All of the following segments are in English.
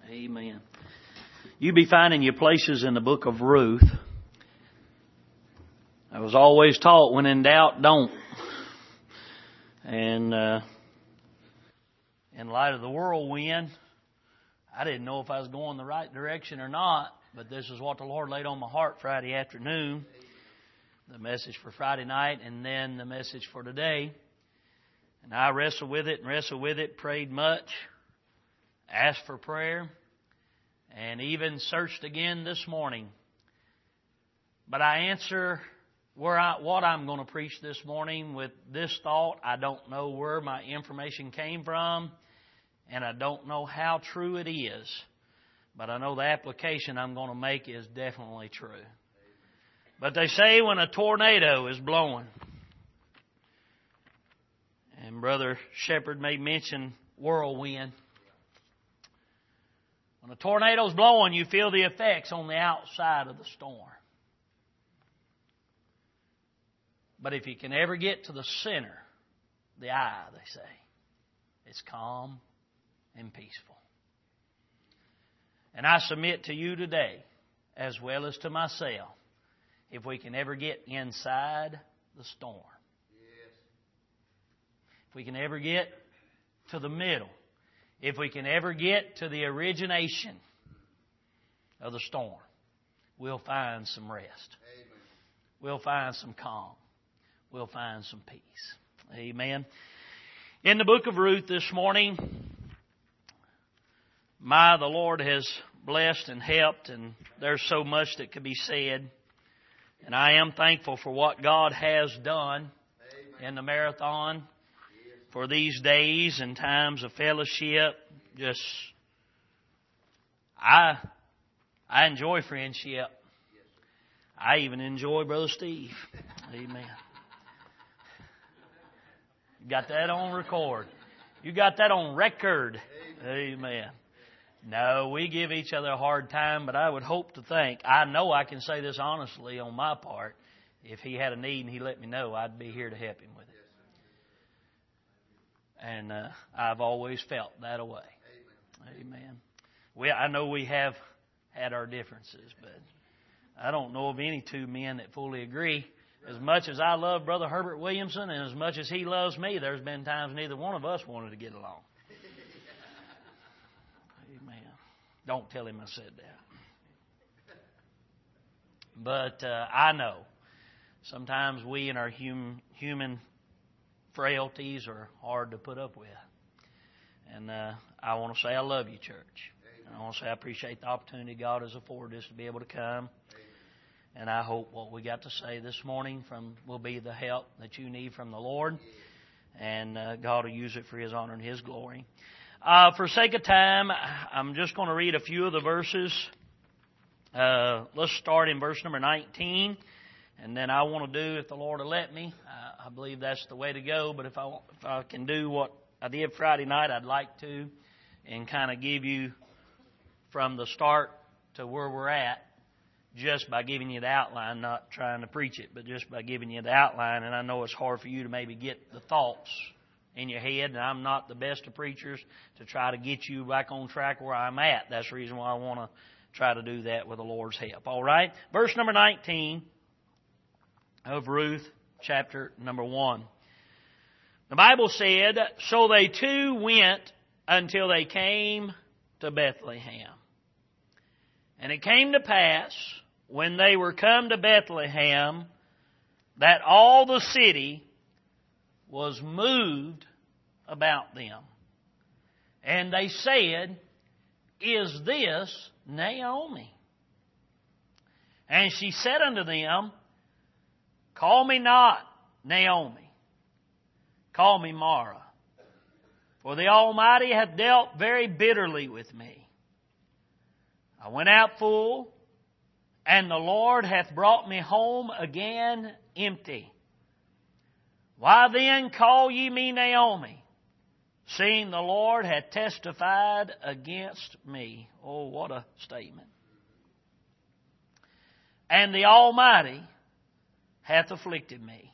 Amen. You be finding your places in the book of Ruth. I was always taught, when in doubt, don't. And in light of the whirlwind, I didn't know if I was going the right direction or not, but this is what the Lord laid on my heart Friday afternoon. The message for Friday night and then the message for today. And I wrestled with it, prayed much, asked for prayer, and even searched again this morning. But I answer what I'm going to preach this morning with this thought: I don't know where my information came from, and I don't know how true it is. But I know the application I'm going to make is definitely true. But they say when a tornado is blowing, and Brother Shepherd may mention whirlwind. When a tornado's blowing, you feel the effects on the outside of the storm. But if you can ever get to the center, the eye, they say, it's calm and peaceful. And I submit to you today, as well as to myself, if we can ever get inside the storm, if we can ever get to the middle, if we can ever get to the origination of the storm, we'll find some rest. Amen. We'll find some calm. We'll find some peace. Amen. In the book of Ruth this morning, the Lord has blessed and helped, and there's so much that could be said. And I am thankful for what God has done in the marathon, for these days and times of fellowship. I enjoy friendship. I even enjoy Brother Steve. Amen. Got that on record. You got that on record. Amen. No, we give each other a hard time, but I would hope to think, I know I can say this honestly on my part, if he had a need and he let me know, I'd be here to help him with it. And I've always felt that way. Amen. I know we have had our differences, but I don't know of any two men that fully agree. As much as I love Brother Herbert Williamson and as much as he loves me, there's been times neither one of us wanted to get along. Amen. Don't tell him I said that. But I know sometimes we in our human frailties are hard to put up with. And I want to say I love you, church. And I want to say I appreciate the opportunity God has afforded us to be able to come. And I hope what we got to say this morning will be the help that you need from the Lord. And God will use it for His honor and His glory. For sake of time, I'm just going to read a few of the verses. Let's start in verse number 19. And then I want to do, if the Lord will let me, I believe that's the way to go. But if I can do what I did Friday night, I'd like to, and kind of give you from the start to where we're at, just by giving you the outline, not trying to preach it, but just by giving you the outline. And I know it's hard for you to maybe get the thoughts in your head, and I'm not the best of preachers to try to get you back on track where I'm at. That's the reason why I want to try to do that with the Lord's help. All right? Verse number 19 of Ruth, chapter number 1. The Bible said, "So they two went until they came to Bethlehem. And it came to pass, when they were come to Bethlehem, that all the city was moved about them. And they said, Is this Naomi? And she said unto them, Call me not Naomi, call me Mara. For the Almighty hath dealt very bitterly with me. I went out full, and the Lord hath brought me home again empty. Why then call ye me Naomi, seeing the Lord hath testified against me?" Oh, what a statement. "And the Almighty hath afflicted me."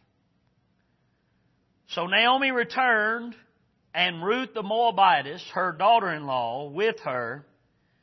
So Naomi returned, and Ruth the Moabitess, her daughter-in-law, with her,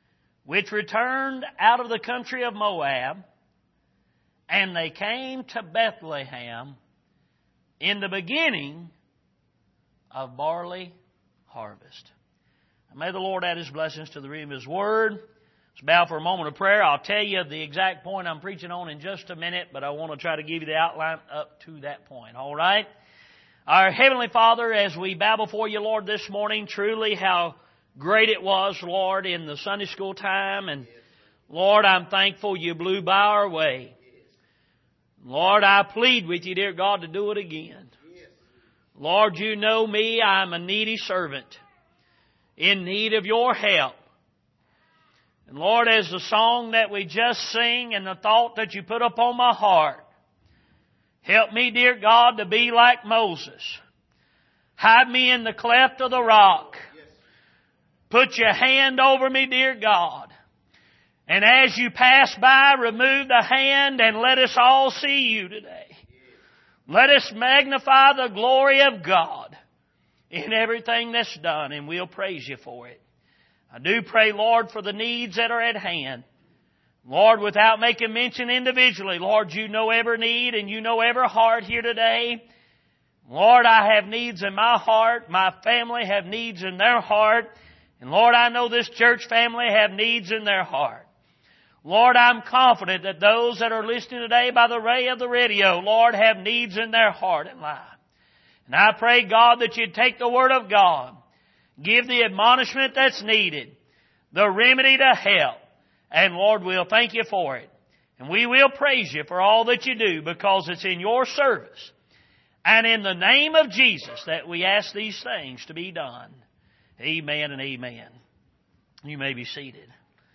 which returned out of the country of Moab, and they came to Bethlehem in the beginning of barley harvest. May the Lord add His blessings to the reading of His Word. Let's bow for a moment of prayer. I'll tell you the exact point I'm preaching on in just a minute, but I want to try to give you the outline up to that point. All right? Our Heavenly Father, as we bow before You, Lord, this morning, truly how great it was, Lord, in the Sunday school time. And Lord, I'm thankful You blew by our way. Lord, I plead with You, dear God, to do it again. Lord, You know me. I'm a needy servant in need of Your help. And Lord, as the song that we just sing and the thought that You put upon my heart, help me, dear God, to be like Moses. Hide me in the cleft of the rock. Put Your hand over me, dear God. And as You pass by, remove the hand and let us all see You today. Let us magnify the glory of God in everything that's done, and we'll praise You for it. I do pray, Lord, for the needs that are at hand. Lord, without making mention individually, Lord, You know every need and You know every heart here today. Lord, I have needs in my heart. My family have needs in their heart. And Lord, I know this church family have needs in their heart. Lord, I'm confident that those that are listening today by the ray of the radio, Lord, have needs in their heart and life. And I pray, God, that You'd take the Word of God, give the admonishment that's needed, the remedy to help. And Lord, we'll thank You for it. And we will praise You for all that You do, because it's in Your service. And in the name of Jesus that we ask these things to be done. Amen and amen. You may be seated.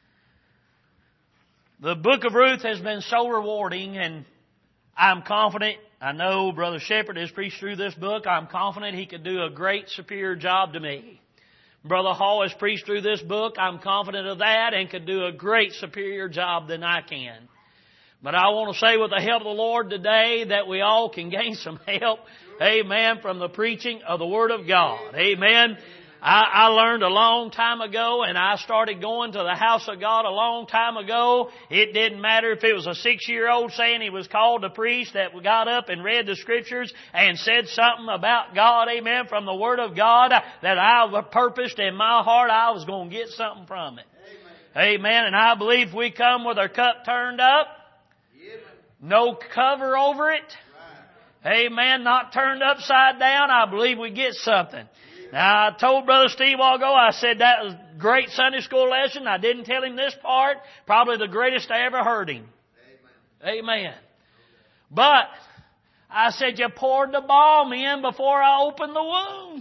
The book of Ruth has been so rewarding, and I'm confident, I know Brother Shepherd has preached through this book. I'm confident he could do a great, superior job to me. Brother Hall has preached through this book. I'm confident of that and could do a great, superior job than I can. But I want to say with the help of the Lord today that we all can gain some help, amen, from the preaching of the Word of God. Amen. I learned a long time ago, and I started going to the house of God a long time ago. It didn't matter if it was a 6-year-old saying he was called to preach that got up and read the Scriptures and said something about God, amen, from the Word of God, that I purposed in my heart I was going to get something from it. Amen. And I believe if we come with our cup turned up, no cover over it, amen, not turned upside down, I believe we get something. Now, I told Brother Steve a while ago, I said that was a great Sunday school lesson. I didn't tell him this part. Probably the greatest I ever heard him. Amen. But I said, you poured the balm in before I opened the wound.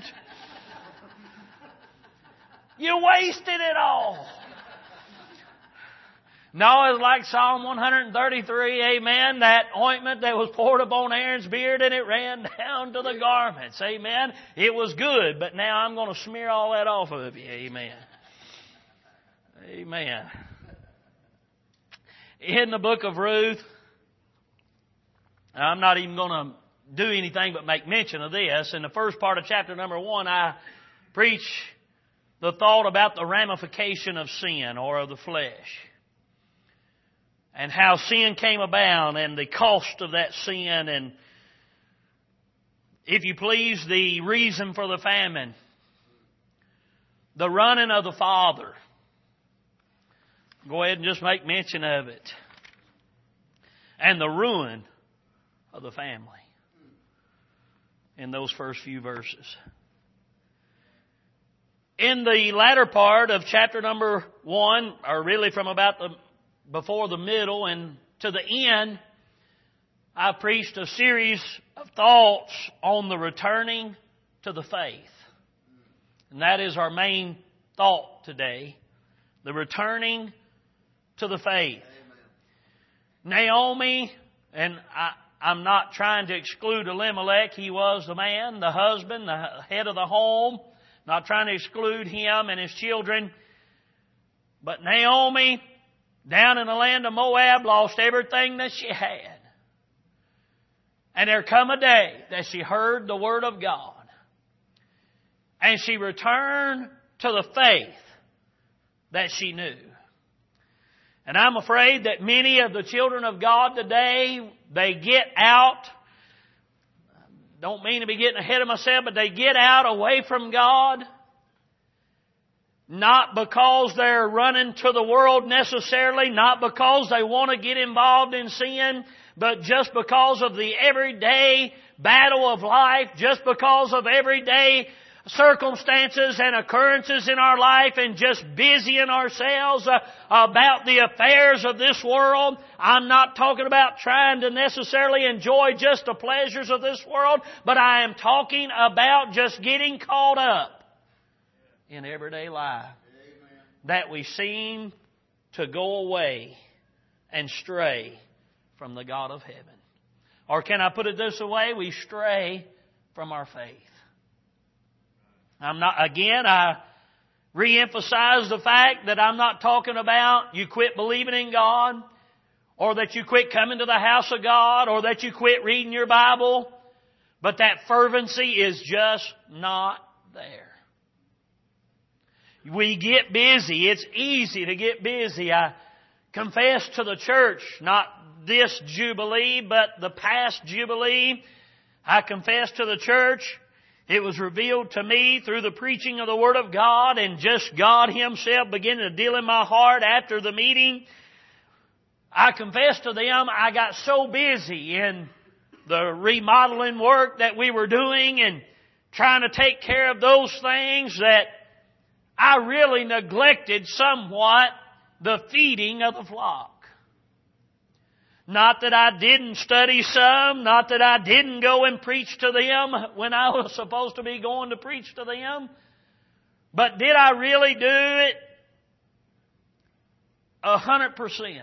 You wasted it all. No, it's like Psalm 133, amen, that ointment that was poured upon Aaron's beard and it ran down to the garments, amen. It was good, but now I'm going to smear all that off of you, amen. Amen. In the book of Ruth, I'm not even going to do anything but make mention of this. In the first part of chapter number 1, I preach the thought about the ramification of sin or of the flesh, and how sin came about and the cost of that sin, and, if you please, the reason for the famine, the running of the father. Go ahead and just make mention of it. And the ruin of the family in those first few verses. In the latter part of chapter number 1, or really from about before the middle and to the end, I preached a series of thoughts on the returning to the faith. And that is our main thought today. The returning to the faith. Amen. Naomi, and I'm not trying to exclude Elimelech. He was the man, the husband, the head of the home. Not trying to exclude him and his children. But Naomi, down in the land of Moab, lost everything that she had. And there come a day that she heard the Word of God. And she returned to the faith that she knew. And I'm afraid that many of the children of God today, they get out, don't mean to be getting ahead of myself, but they get out away from God, not because they're running to the world necessarily, not because they want to get involved in sin, but just because of the everyday battle of life, just because of everyday circumstances and occurrences in our life and just busying ourselves about the affairs of this world. I'm not talking about trying to necessarily enjoy just the pleasures of this world, but I am talking about just getting caught up in everyday life. Amen. That we seem to go away and stray from the God of heaven. Or can I put it this way? We stray from our faith. I re-emphasize the fact that I'm not talking about you quit believing in God, or that you quit coming to the house of God, or that you quit reading your Bible, but that fervency is just not there. We get busy. It's easy to get busy. I confess to the church, not this Jubilee, but the past Jubilee. I confess to the church, it was revealed to me through the preaching of the Word of God, and just God Himself beginning to deal in my heart after the meeting. I confess to them, I got so busy in the remodeling work that we were doing and trying to take care of those things that I really neglected somewhat the feeding of the flock. Not that I didn't study some, not that I didn't go and preach to them when I was supposed to be going to preach to them, but did I really do it 100%?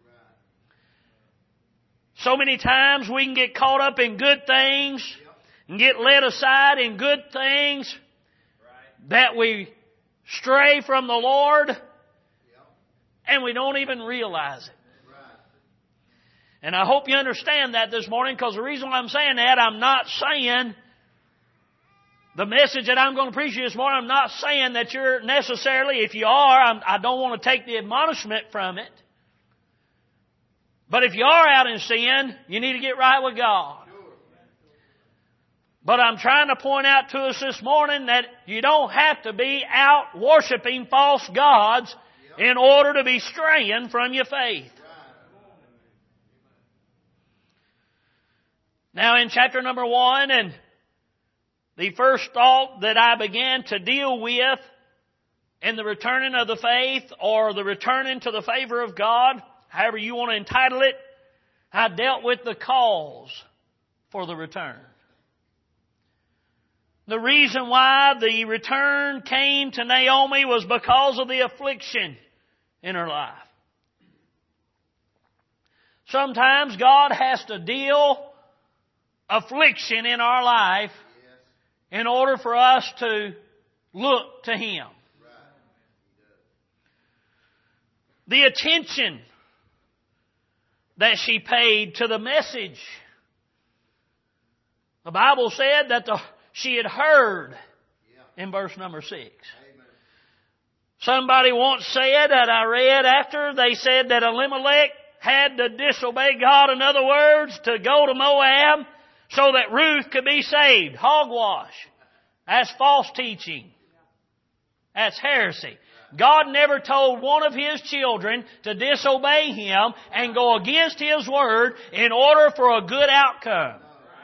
So many times we can get caught up in good things and get led aside in good things that we stray from the Lord and we don't even realize it. And I hope you understand that this morning, because the reason why I'm saying that, I'm not saying the message that I'm going to preach you this morning, I'm not saying that you're necessarily, if you are, I don't want to take the admonishment from it. But if you are out in sin, you need to get right with God. But I'm trying to point out to us this morning that you don't have to be out worshiping false gods in order to be straying from your faith. Now in chapter number 1, and the first thought that I began to deal with in the returning of the faith, or the returning to the favor of God, however you want to entitle it, I dealt with the cause for the return. The reason why the return came to Naomi was because of the affliction in her life. Sometimes God has to deal affliction in our life in order for us to look to Him. The attention that she paid to the message. The Bible said that she had heard in verse number 6. Somebody once said that I read after, they said that Elimelech had to disobey God, in other words, to go to Moab so that Ruth could be saved. Hogwash. That's false teaching. That's heresy. God never told one of His children to disobey Him and go against His word in order for a good outcome.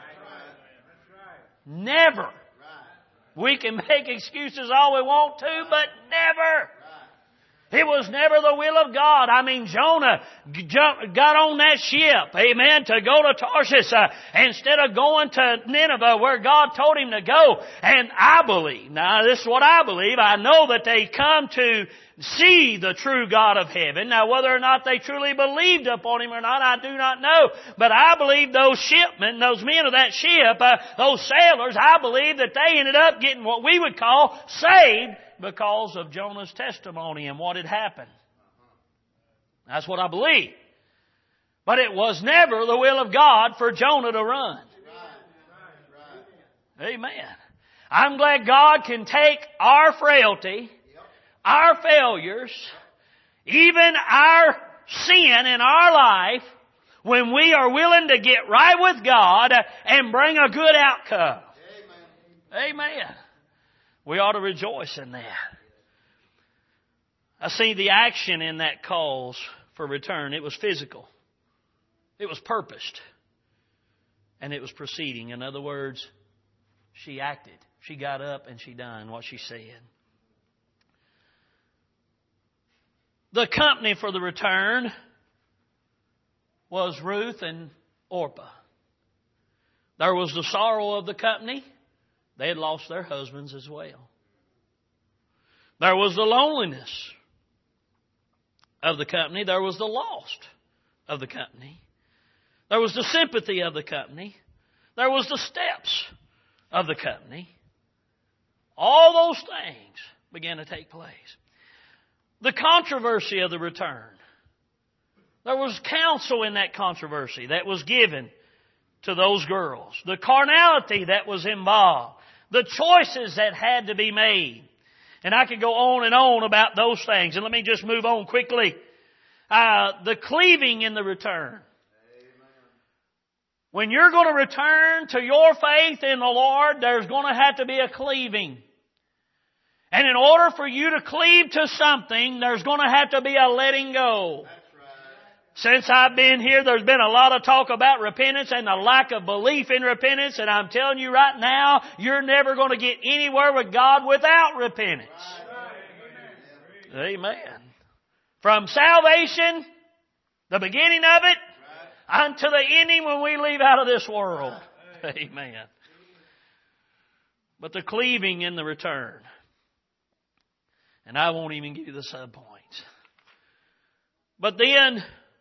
Never. We can make excuses all we want to, but never. It was never the will of God. I mean, Jonah got on that ship, amen, to go to Tarshish instead of going to Nineveh where God told him to go. And I believe, now this is what I believe, I know that they come to see the true God of heaven. Now whether or not they truly believed upon Him or not, I do not know. But I believe those shipmen, those men of that ship, those sailors, I believe that they ended up getting what we would call saved because of Jonah's testimony and what had happened. That's what I believe. But it was never the will of God for Jonah to run. Amen. I'm glad God can take our frailty, our failures, even our sin in our life when we are willing to get right with God and bring a good outcome. Amen. We ought to rejoice in that. I see the action in that cause for return. It was physical. It was purposed. And it was proceeding. In other words, she acted. She got up and she done what she said. The company for the return was Ruth and Orpah. There was the sorrow of the company. They had lost their husbands as well. There was the loneliness of the company. There was the loss of the company. There was the sympathy of the company. There was the steps of the company. All those things began to take place. The controversy of the return. There was counsel in that controversy that was given to those girls. The carnality that was involved. The choices that had to be made. And I could go on and on about those things. And let me just move on quickly. The cleaving in the return. When you're going to return to your faith in the Lord, there's going to have to be a cleaving. And in order for you to cleave to something, there's going to have to be a letting go. Since I've been here, there's been a lot of talk about repentance and the lack of belief in repentance. And I'm telling you right now, you're never going to get anywhere with God without repentance. Amen. From salvation, the beginning of it, unto the ending when we leave out of this world. Amen. But the cleaving in the return. And I won't even give you the sub-points. But then,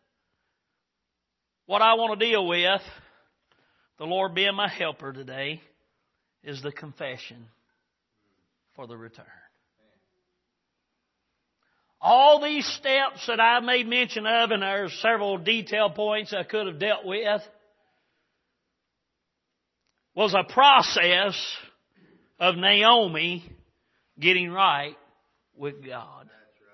what I want to deal with, the Lord being my helper today, is the confession for the return. All these steps that I made mention of, and there are several detail points I could have dealt with, was a process of Naomi getting right with God.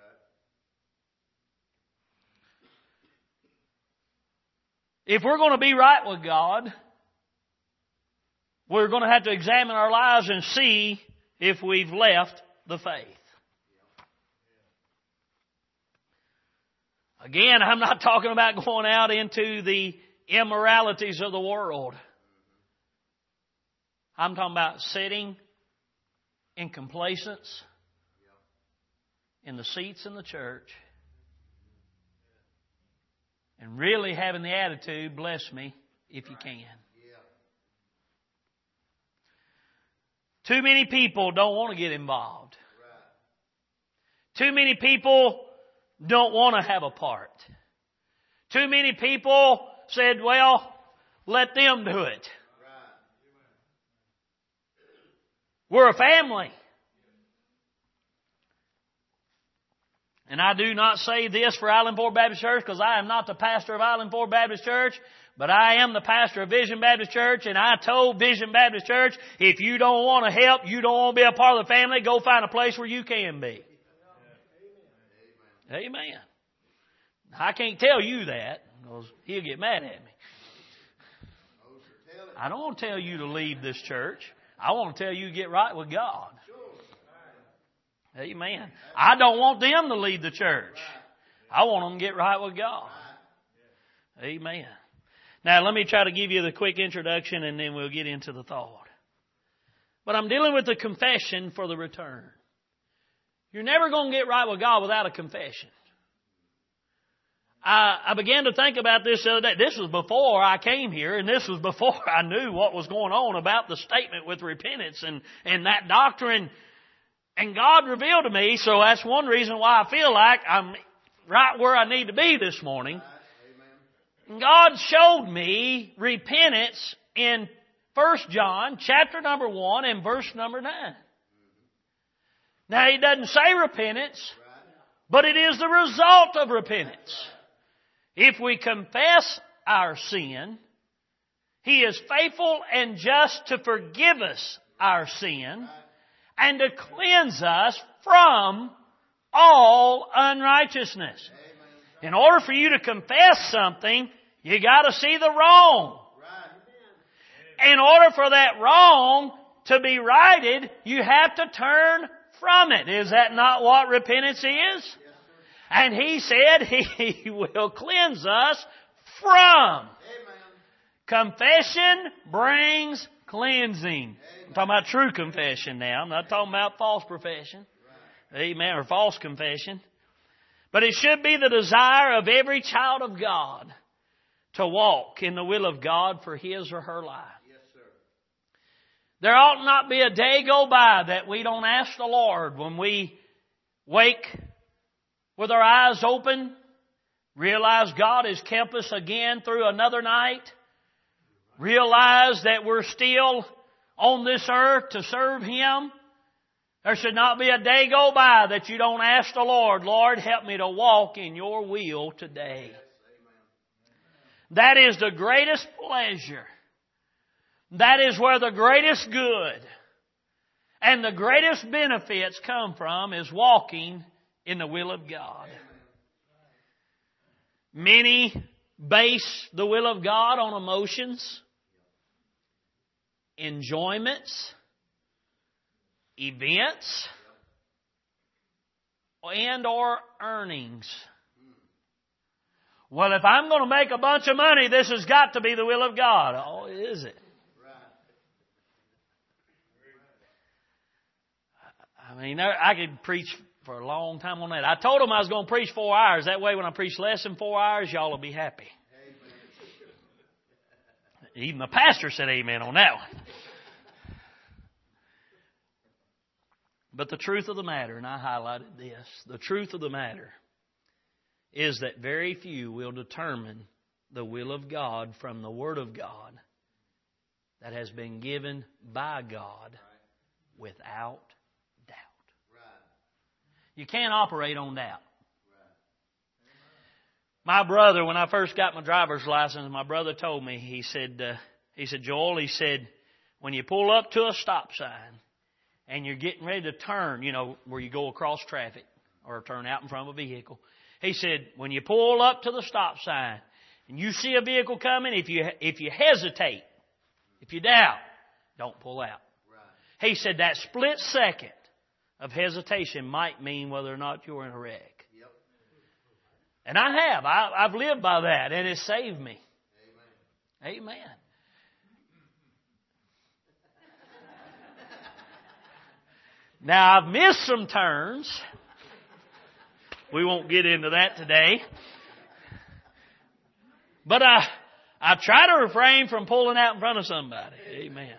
If we're going to be right with God, we're going to have to examine our lives and see if we've left the faith. Again, I'm not talking about going out into the immoralities of the world. I'm talking about sitting in complacence in the seats in the church and really having the attitude, bless me if you can. Too many people don't want to get involved. Too many people don't want to have a part. Too many people said, well, let them do it. We're a family. And I do not say this for Island Ford Baptist Church because I am not the pastor of Island Ford Baptist Church, but I am the pastor of Vision Baptist Church, and I told Vision Baptist Church, if you don't want to help, you don't want to be a part of the family, go find a place where you can be. Amen. I can't tell you that because he'll get mad at me. I don't want to tell you to leave this church. I want to tell you to get right with God. Amen. I don't want them to leave the church. I want them to get right with God. Amen. Now, let me try to give you the quick introduction and then we'll get into the thought. But I'm dealing with the confession for the return. You're never going to get right with God without a confession. I began to think about this the other day. This was before I came here, and this was before I knew what was going on about the statement with repentance and that doctrine. And God revealed to me, so that's one reason why I feel like I'm right where I need to be this morning. And God showed me repentance in 1 John chapter number 1 and verse number 9. Now, He doesn't say repentance, but it is the result of repentance. If we confess our sin, He is faithful and just to forgive us our sin and to cleanse us from all unrighteousness. In order for you to confess something, you got to see the wrong. In order for that wrong to be righted, you have to turn from it. Is that not what repentance is? And He said He will cleanse us from. Confession brings cleansing. I'm talking about true confession now. I'm not talking about false profession. Amen. Or false confession. But it should be the desire of every child of God to walk in the will of God for his or her life. There ought not be a day go by that we don't ask the Lord when we wake with our eyes open, realize God has kept us again through another night, realize that we're still on this earth to serve Him. There should not be a day go by that you don't ask the Lord, Lord, help me to walk in your will today. That is the greatest pleasure. That is where the greatest good and the greatest benefits come from, is walking in the will of God. Many base the will of God on emotions, enjoyments, events, and or earnings. Well, if I'm going to make a bunch of money, this has got to be the will of God. Oh, is it? I mean, I could preach for a long time on that. I told them I was going to preach 4 hours. That way when I preach less than 4 hours, y'all will be happy. Even the pastor said amen on that one. But the truth of the matter, and I highlighted this, the truth of the matter is that very few will determine the will of God from the Word of God that has been given by God without doubt. You can't operate on doubt. My brother, when I first got my driver's license, my brother told me, he said, Joel, when you pull up to a stop sign and you're getting ready to turn, where you go across traffic or turn out in front of a vehicle, he said, when you pull up to the stop sign and you see a vehicle coming, if you hesitate, if you doubt, don't pull out. He said that split second of hesitation might mean whether or not you're in a wreck. And I've lived by that, and it saved me. Amen. Now, I've missed some turns. We won't get into that today. But I try to refrain from pulling out in front of somebody. Amen.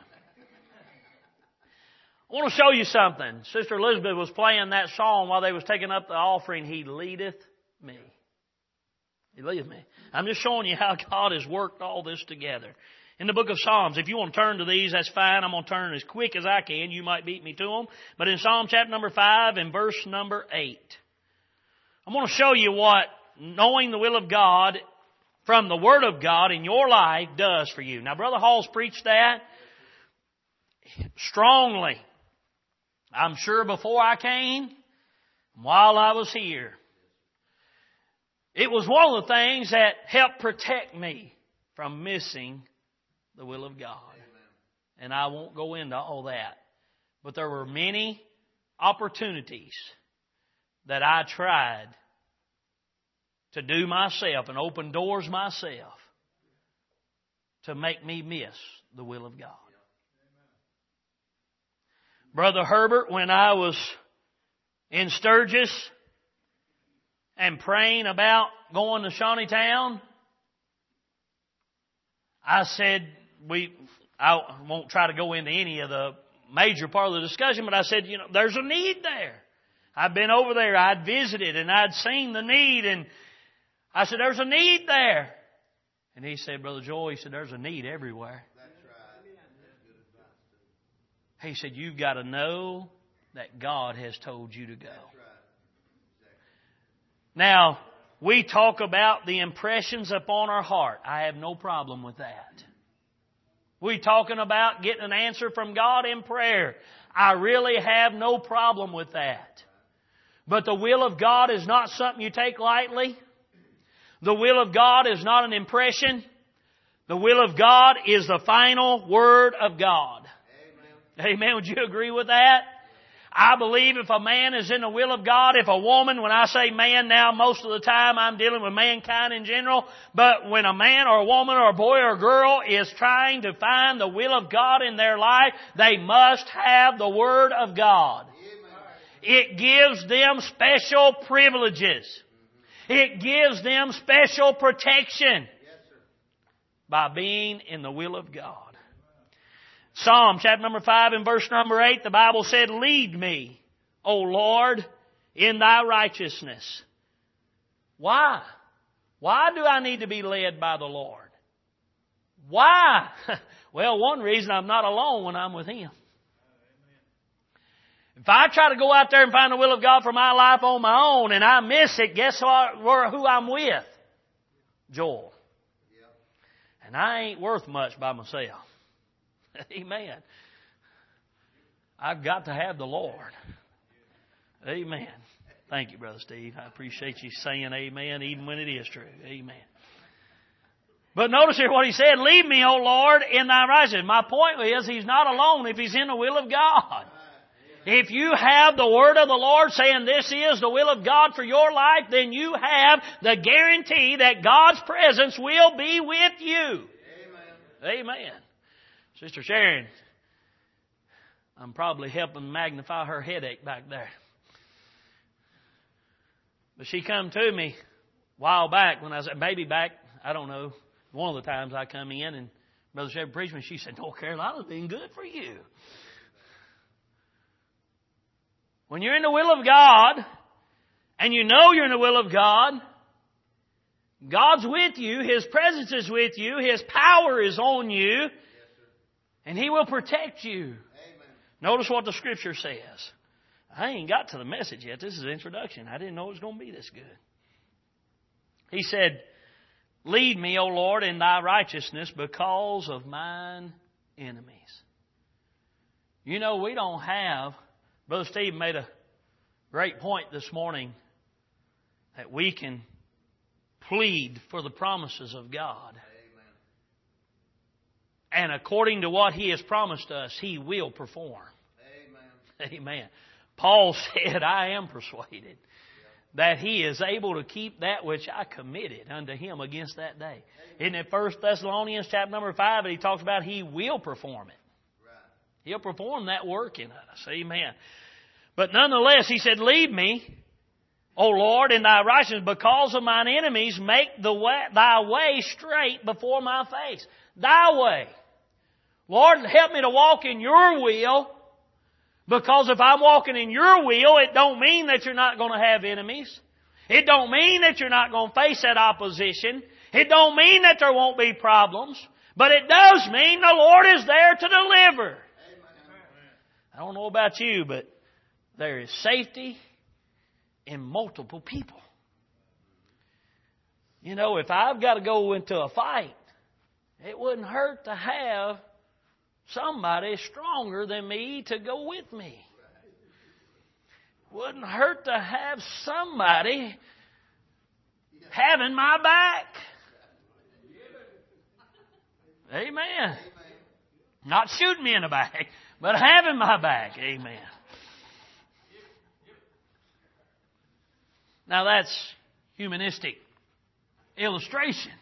I want to show you something. Sister Elizabeth was playing that song while they was taking up the offering, He leadeth me. He leadeth me. I'm just showing you how God has worked all this together. In the book of Psalms, if you want to turn to these, that's fine. I'm going to turn as quick as I can. You might beat me to them. But in Psalm chapter number 5 and verse number 8, I'm going to show you what knowing the will of God from the Word of God in your life does for you. Now, Brother Hall's preached that strongly. I'm sure before I came, while I was here. It was one of the things that helped protect me from missing the will of God. And I won't go into all that. But there were many opportunities that I tried to do myself and open doors myself to make me miss the will of God. Brother Herbert, when I was in Sturgis and praying about going to Shawneetown, I said, I won't try to go into any of the major part of the discussion, but I said, there's a need there. I've been over there, I'd visited, and I'd seen the need, and I said, there's a need there. And he said, Brother Joel, he said, there's a need everywhere. He said, you've got to know that God has told you to go. Now, we talk about the impressions upon our heart. I have no problem with that. We're talking about getting an answer from God in prayer. I really have no problem with that. But the will of God is not something you take lightly. The will of God is not an impression. The will of God is the final Word of God. Amen. Amen. Would you agree with that? I believe if a man is in the will of God, if a woman, when I say man now, most of the time I'm dealing with mankind in general, but when a man or a woman or a boy or a girl is trying to find the will of God in their life, they must have the Word of God. It gives them special privileges. It gives them special protection by being in the will of God. Psalm chapter number 5 and verse number 8, the Bible said, "Lead me, O Lord, in Thy righteousness." Why? Why do I need to be led by the Lord? Why? Well, one reason, I'm not alone when I'm with Him. If I try to go out there and find the will of God for my life on my own and I miss it, guess what? Who I'm with? Joel. And I ain't worth much by myself. Amen. I've got to have the Lord. Amen. Thank you, Brother Steve. I appreciate you saying amen even when it is true. Amen. But notice here what he said, "Lead me, O Lord, in Thy righteousness." My point is, he's not alone if he's in the will of God. If you have the Word of the Lord saying this is the will of God for your life, then you have the guarantee that God's presence will be with you. Amen. Amen. Sister Sharon, I'm probably helping magnify her headache back there. But she come to me a while back when I said, maybe back, I don't know, one of the times I come in and Brother Shepherd preached me, she said, "North Carolina's been good for you." When you're in the will of God, and you know you're in the will of God, God's with you, His presence is with you, His power is on you, and He will protect you. Amen. Notice what the Scripture says. I ain't got to the message yet. This is an introduction. I didn't know it was going to be this good. He said, "Lead me, O Lord, in Thy righteousness because of mine enemies." You know, we don't have... Brother Steve made a great point this morning that we can plead for the promises of God. Amen. And according to what He has promised us, He will perform. Amen. Amen. Paul said, "I am persuaded that He is able to keep that which I committed unto Him against that day." Isn't it 1 Thessalonians chapter number 5 that he talks about He will perform it? He'll perform that work in us. Amen. But nonetheless, he said, "Lead me, O Lord, in Thy righteousness, because of mine enemies, make Thy way straight before my face." Thy way. Lord, help me to walk in Your will, because if I'm walking in Your will, it don't mean that you're not going to have enemies. It don't mean that you're not going to face that opposition. It don't mean that there won't be problems. But it does mean the Lord is there to deliver. I don't know about you, but there is safety in multiple people. You know, if I've got to go into a fight, it wouldn't hurt to have somebody stronger than me to go with me. Wouldn't hurt to have somebody having my back. Amen. Not shooting me in the back, but having my back. Amen. Now that's humanistic illustration.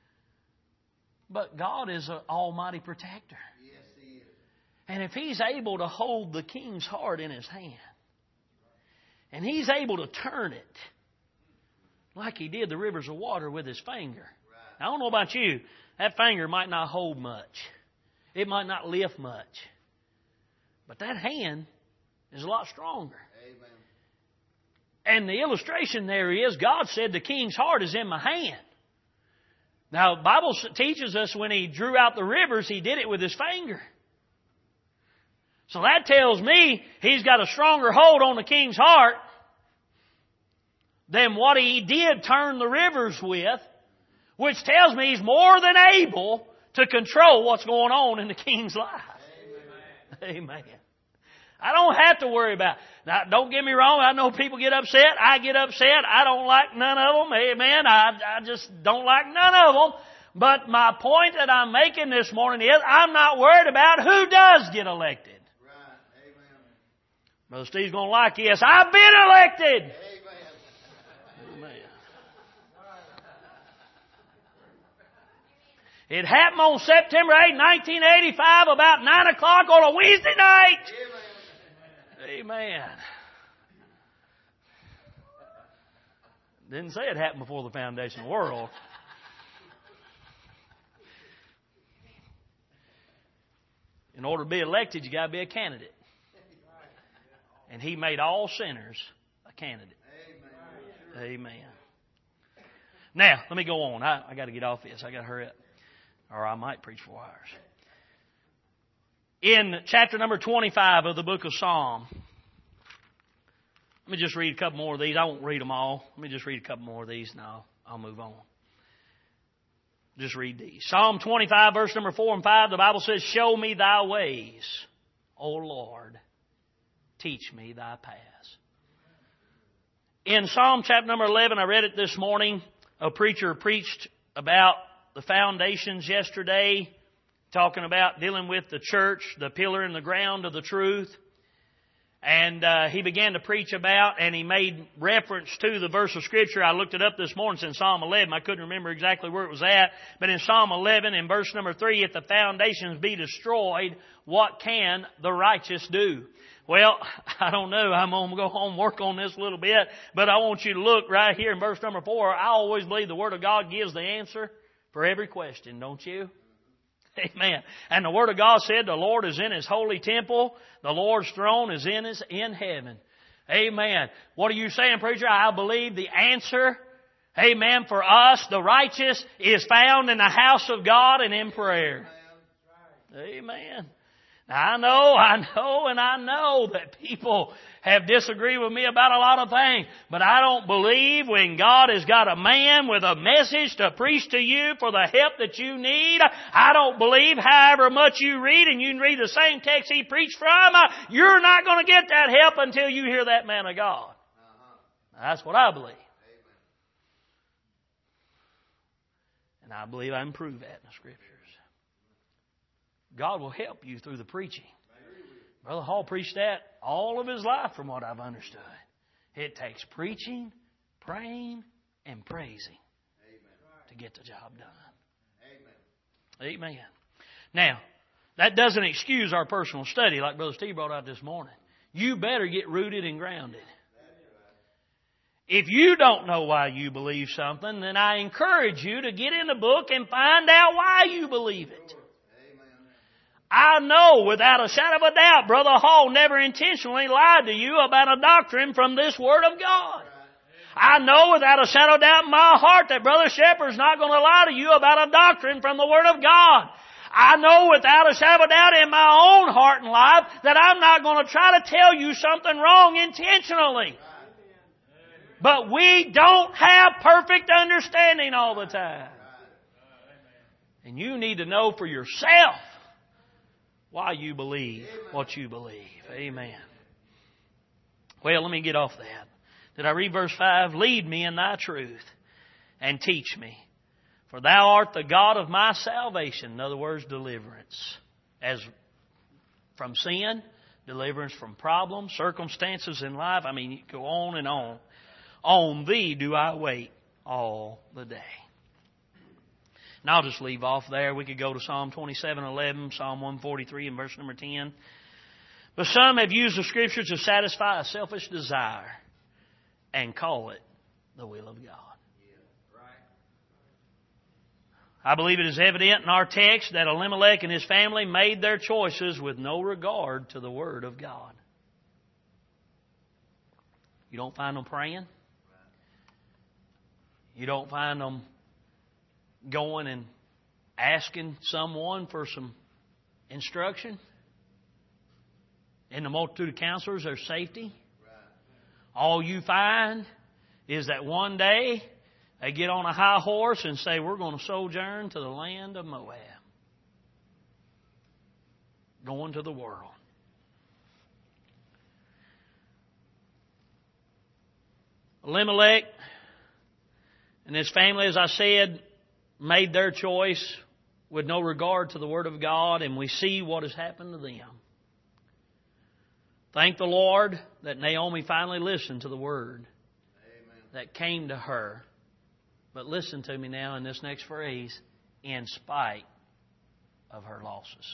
But God is an almighty protector. Yes, He is. And if He's able to hold the king's heart in His hand, and He's able to turn it like He did the rivers of water with His finger. Right. Now, I don't know about you, that finger might not hold much. It might not lift much. But that hand is a lot stronger. Amen. And the illustration there is, God said the king's heart is in my hand. Now, the Bible teaches us when He drew out the rivers, He did it with His finger. So that tells me He's got a stronger hold on the king's heart than what He did turn the rivers with, which tells me He's more than able to control what's going on in the king's life. Amen. Amen. I don't have to worry about it. Now, don't get me wrong. I know people get upset. I get upset. I don't like none of them. Amen. I just don't like none of them. But my point that I'm making this morning is I'm not worried about who does get elected. Right. Amen. Brother Steve's going to like this. I've been elected. Amen. Amen. It happened on September 8, 1985, about 9 o'clock on a Wednesday night. Amen. Didn't say it happened before the foundation of the world. In order to be elected, you got to be a candidate. And He made all sinners a candidate. Amen. Now, let me go on. I got to get off this. I got to hurry up. Or I might preach 4 hours. In chapter number 25 of the book of Psalm, let me just read a couple more of these. I won't read them all. Let me just read a couple more of these and I'll move on. Just read these. Psalm 25, verse number 4 and 5, the Bible says, "Show me thy ways, O Lord. Teach me thy paths." In Psalm chapter number 11, I read it this morning. A preacher preached about the foundations yesterday, talking about dealing with the church, the pillar and the ground of the truth. And he began to preach about, and he made reference to the verse of Scripture. I looked it up this morning. It's in Psalm 11. I couldn't remember exactly where it was at. But in Psalm 11, in verse number 3, "If the foundations be destroyed, what can the righteous do?" Well, I don't know. I'm going to go home and work on this a little bit. But I want you to look right here in verse number 4. I always believe the Word of God gives the answer for every question, don't you? Amen. And the Word of God said the Lord is in His holy temple. The Lord's throne is in heaven. Amen. What are you saying, preacher? I believe the answer, amen, for us, the righteous, is found in the house of God and in prayer. Amen. Now, I know that people have disagreed with me about a lot of things, but I don't believe when God has got a man with a message to preach to you for the help that you need, I don't believe however much you read, and you can read the same text he preached from, you're not going to get that help until you hear that man of God. That's what I believe. And I believe I can prove that in the Scriptures. God will help you through the preaching. Brother Hall preached that all of his life from what I've understood. It takes preaching, praying, and praising to get the job done. Amen. Now, that doesn't excuse our personal study like Brother Steve brought out this morning. You better get rooted and grounded. If you don't know why you believe something, then I encourage you to get in the book and find out why you believe it. I know without a shadow of a doubt, Brother Hall never intentionally lied to you about a doctrine from this Word of God. I know without a shadow of doubt in my heart that Brother Shepherd's not going to lie to you about a doctrine from the Word of God. I know without a shadow of a doubt in my own heart and life that I'm not going to try to tell you something wrong intentionally. But we don't have perfect understanding all the time. And you need to know for yourself why you believe what you believe. Amen. Well, let me get off that. Did I read verse 5? "Lead me in thy truth and teach me. For thou art the God of my salvation." In other words, deliverance. As from sin, deliverance from problems, circumstances in life. I mean, you go on and on. "On thee do I wait all the day." And I'll just leave off there. We could go to Psalm 27:11, Psalm 143 and verse number 10. But some have used the Scriptures to satisfy a selfish desire and call it the will of God. I believe it is evident in our text that Elimelech and his family made their choices with no regard to the Word of God. You don't find them praying. You don't find them going and asking someone for some instruction. In the multitude of counselors, there's safety. All you find is that one day they get on a high horse and say, "We're going to sojourn to the land of Moab." Going to the world. Elimelech and his family, as I said, made their choice with no regard to the Word of God, and we see what has happened to them. Thank the Lord that Naomi finally listened to the Word that came to her. But listen to me now in this next phrase, in spite of her losses.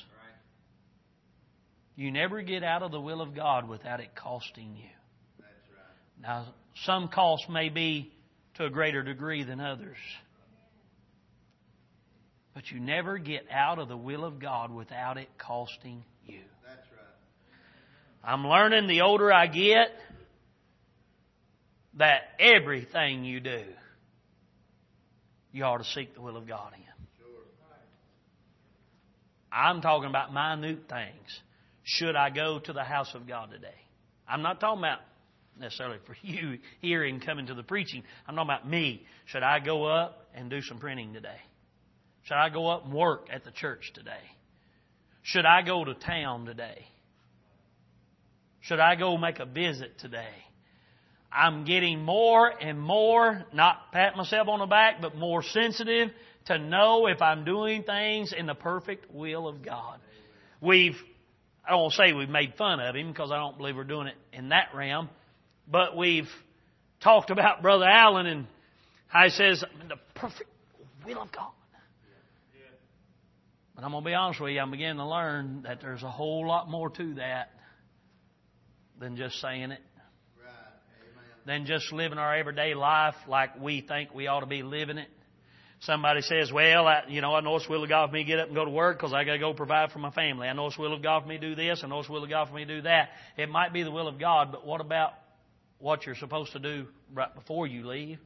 You never get out of the will of God without it costing you. Now, some costs may be to a greater degree than others. But you never get out of the will of God without it costing you. That's right. I'm learning the older I get that everything you do, you ought to seek the will of God in. Sure. I'm talking about minute things. Should I go to the house of God today? I'm not talking about necessarily for you hearing, coming to the preaching. I'm talking about me. Should I go up and do some printing today? Should I go up and work at the church today? Should I go to town today? Should I go make a visit today? I'm getting more and more, not pat myself on the back, but more sensitive to know if I'm doing things in the perfect will of God. I don't want to say we've made fun of Him, because I don't believe we're doing it in that realm. But we've talked about Brother Allen and how he says, the perfect will of God. But I'm going to be honest with you, I'm beginning to learn that there's a whole lot more to that than just saying it. Than just living our everyday life like we think we ought to be living it. Somebody says, well, I know it's the will of God for me to get up and go to work because I got to go provide for my family. I know it's the will of God for me to do this. I know it's the will of God for me to do that. It might be the will of God, but what about what you're supposed to do right before you leave?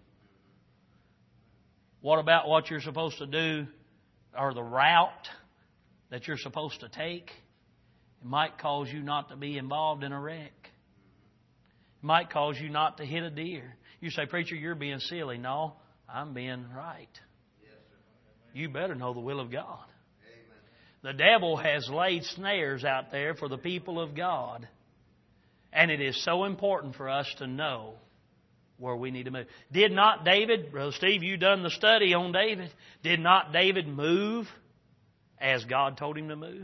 What about what you're supposed to do, or the route that you're supposed to take? It might cause you not to be involved in a wreck. It might cause you not to hit a deer. You say, preacher, you're being silly. No, I'm being right. You better know the will of God. The devil has laid snares out there for the people of God. And it is so important for us to know where we need to move. Did not David, Brother Steve, you done the study on David. Did not David move as God told him to move?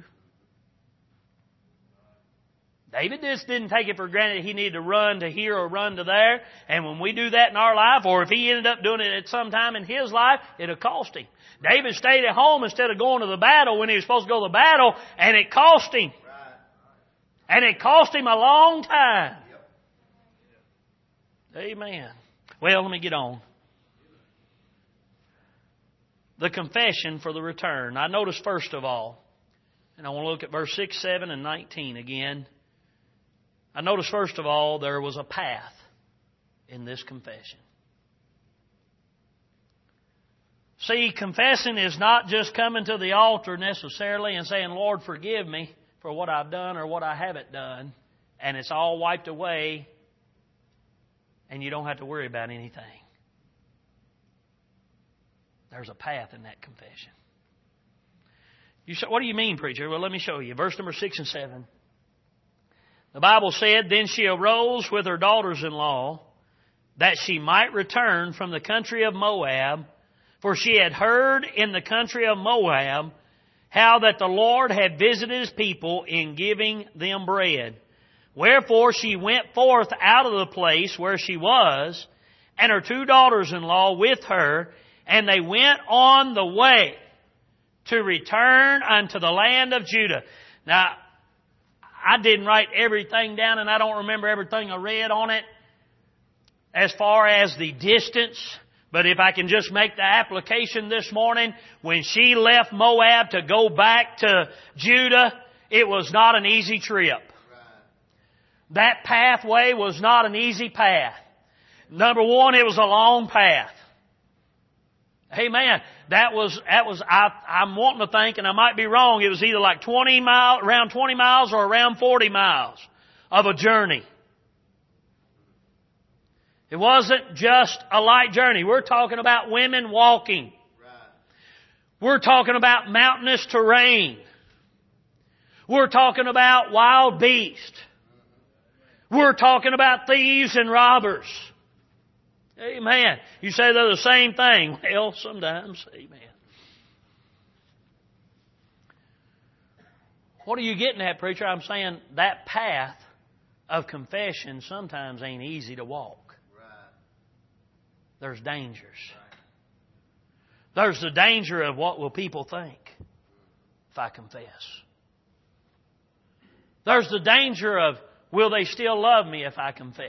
David just didn't take it for granted he needed to run to here or run to there. And when we do that in our life, or if he ended up doing it at some time in his life, it'll cost him. David stayed at home instead of going to the battle when he was supposed to go to the battle, and it cost him. And it cost him a long time. Amen. Well, let me get on. The confession for the return. I notice first of all, and I want to look at verse 6, 7, and 19 again. I notice first of all, there was a path in this confession. See, confessing is not just coming to the altar necessarily and saying, Lord, forgive me for what I've done or what I haven't done, and it's all wiped away and you don't have to worry about anything. There's a path in that confession. You say, what do you mean, preacher? Well, let me show you. Verse number 6 and 7. The Bible said, Then she arose with her daughters-in-law, that she might return from the country of Moab, for she had heard in the country of Moab how that the Lord had visited His people in giving them bread. Wherefore she went forth out of the place where she was, and her 2 daughters-in-law with her, and they went on the way to return unto the land of Judah. Now, I didn't write everything down, and I don't remember everything I read on it as far as the distance. But if I can just make the application this morning, when she left Moab to go back to Judah, it was not an easy trip. That pathway was not an easy path. Number one, it was a long path. Amen. I'm wanting to think, and I might be wrong, it was either like around 20 miles or around 40 miles of a journey. It wasn't just a light journey. We're talking about women walking. We're talking about mountainous terrain. We're talking about wild beasts. We're talking about thieves and robbers. Amen. You say they're the same thing. Well, sometimes. Amen. What are you getting at, preacher? I'm saying that path of confession sometimes ain't easy to walk. Right. There's dangers. Right. There's the danger of what will people think if I confess. There's the danger of will they still love me if I confess?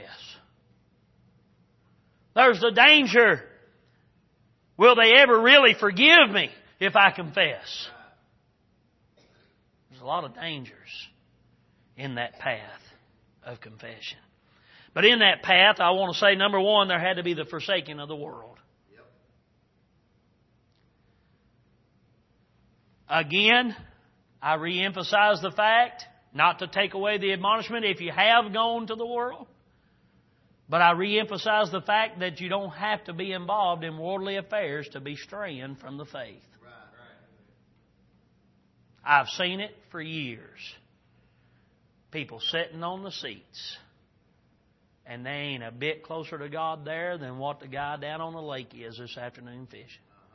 There's the danger, will they ever really forgive me if I confess? There's a lot of dangers in that path of confession. But in that path, I want to say, number one, there had to be the forsaking of the world. Yep. Again, I reemphasize the fact, not to take away the admonishment if you have gone to the world, but I reemphasize the fact that you don't have to be involved in worldly affairs to be straying from the faith. Right. I've seen it for years. People sitting on the seats, and they ain't a bit closer to God there than what the guy down on the lake is this afternoon fishing.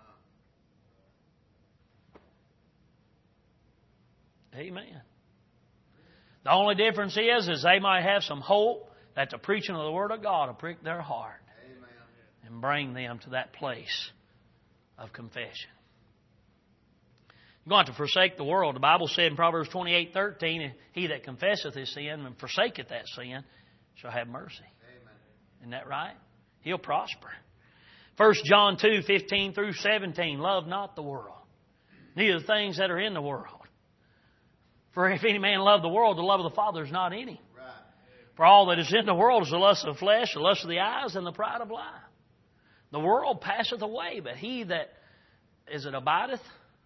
Amen. The only difference is they might have some hope that the preaching of the Word of God will prick their heart. Amen. And bring them to that place of confession. You're going to have to forsake the world. The Bible said in Proverbs 28:13, he that confesseth his sin and forsaketh that sin shall have mercy. Amen. Isn't that right? He'll prosper. 1 John 2:15 through 17, love not the world, neither the things that are in the world. For if any man love the world, the love of the Father is not in him. Right. For all that is in the world is the lust of the flesh, the lust of the eyes, and the pride of life. The world passeth away, but he that abideth,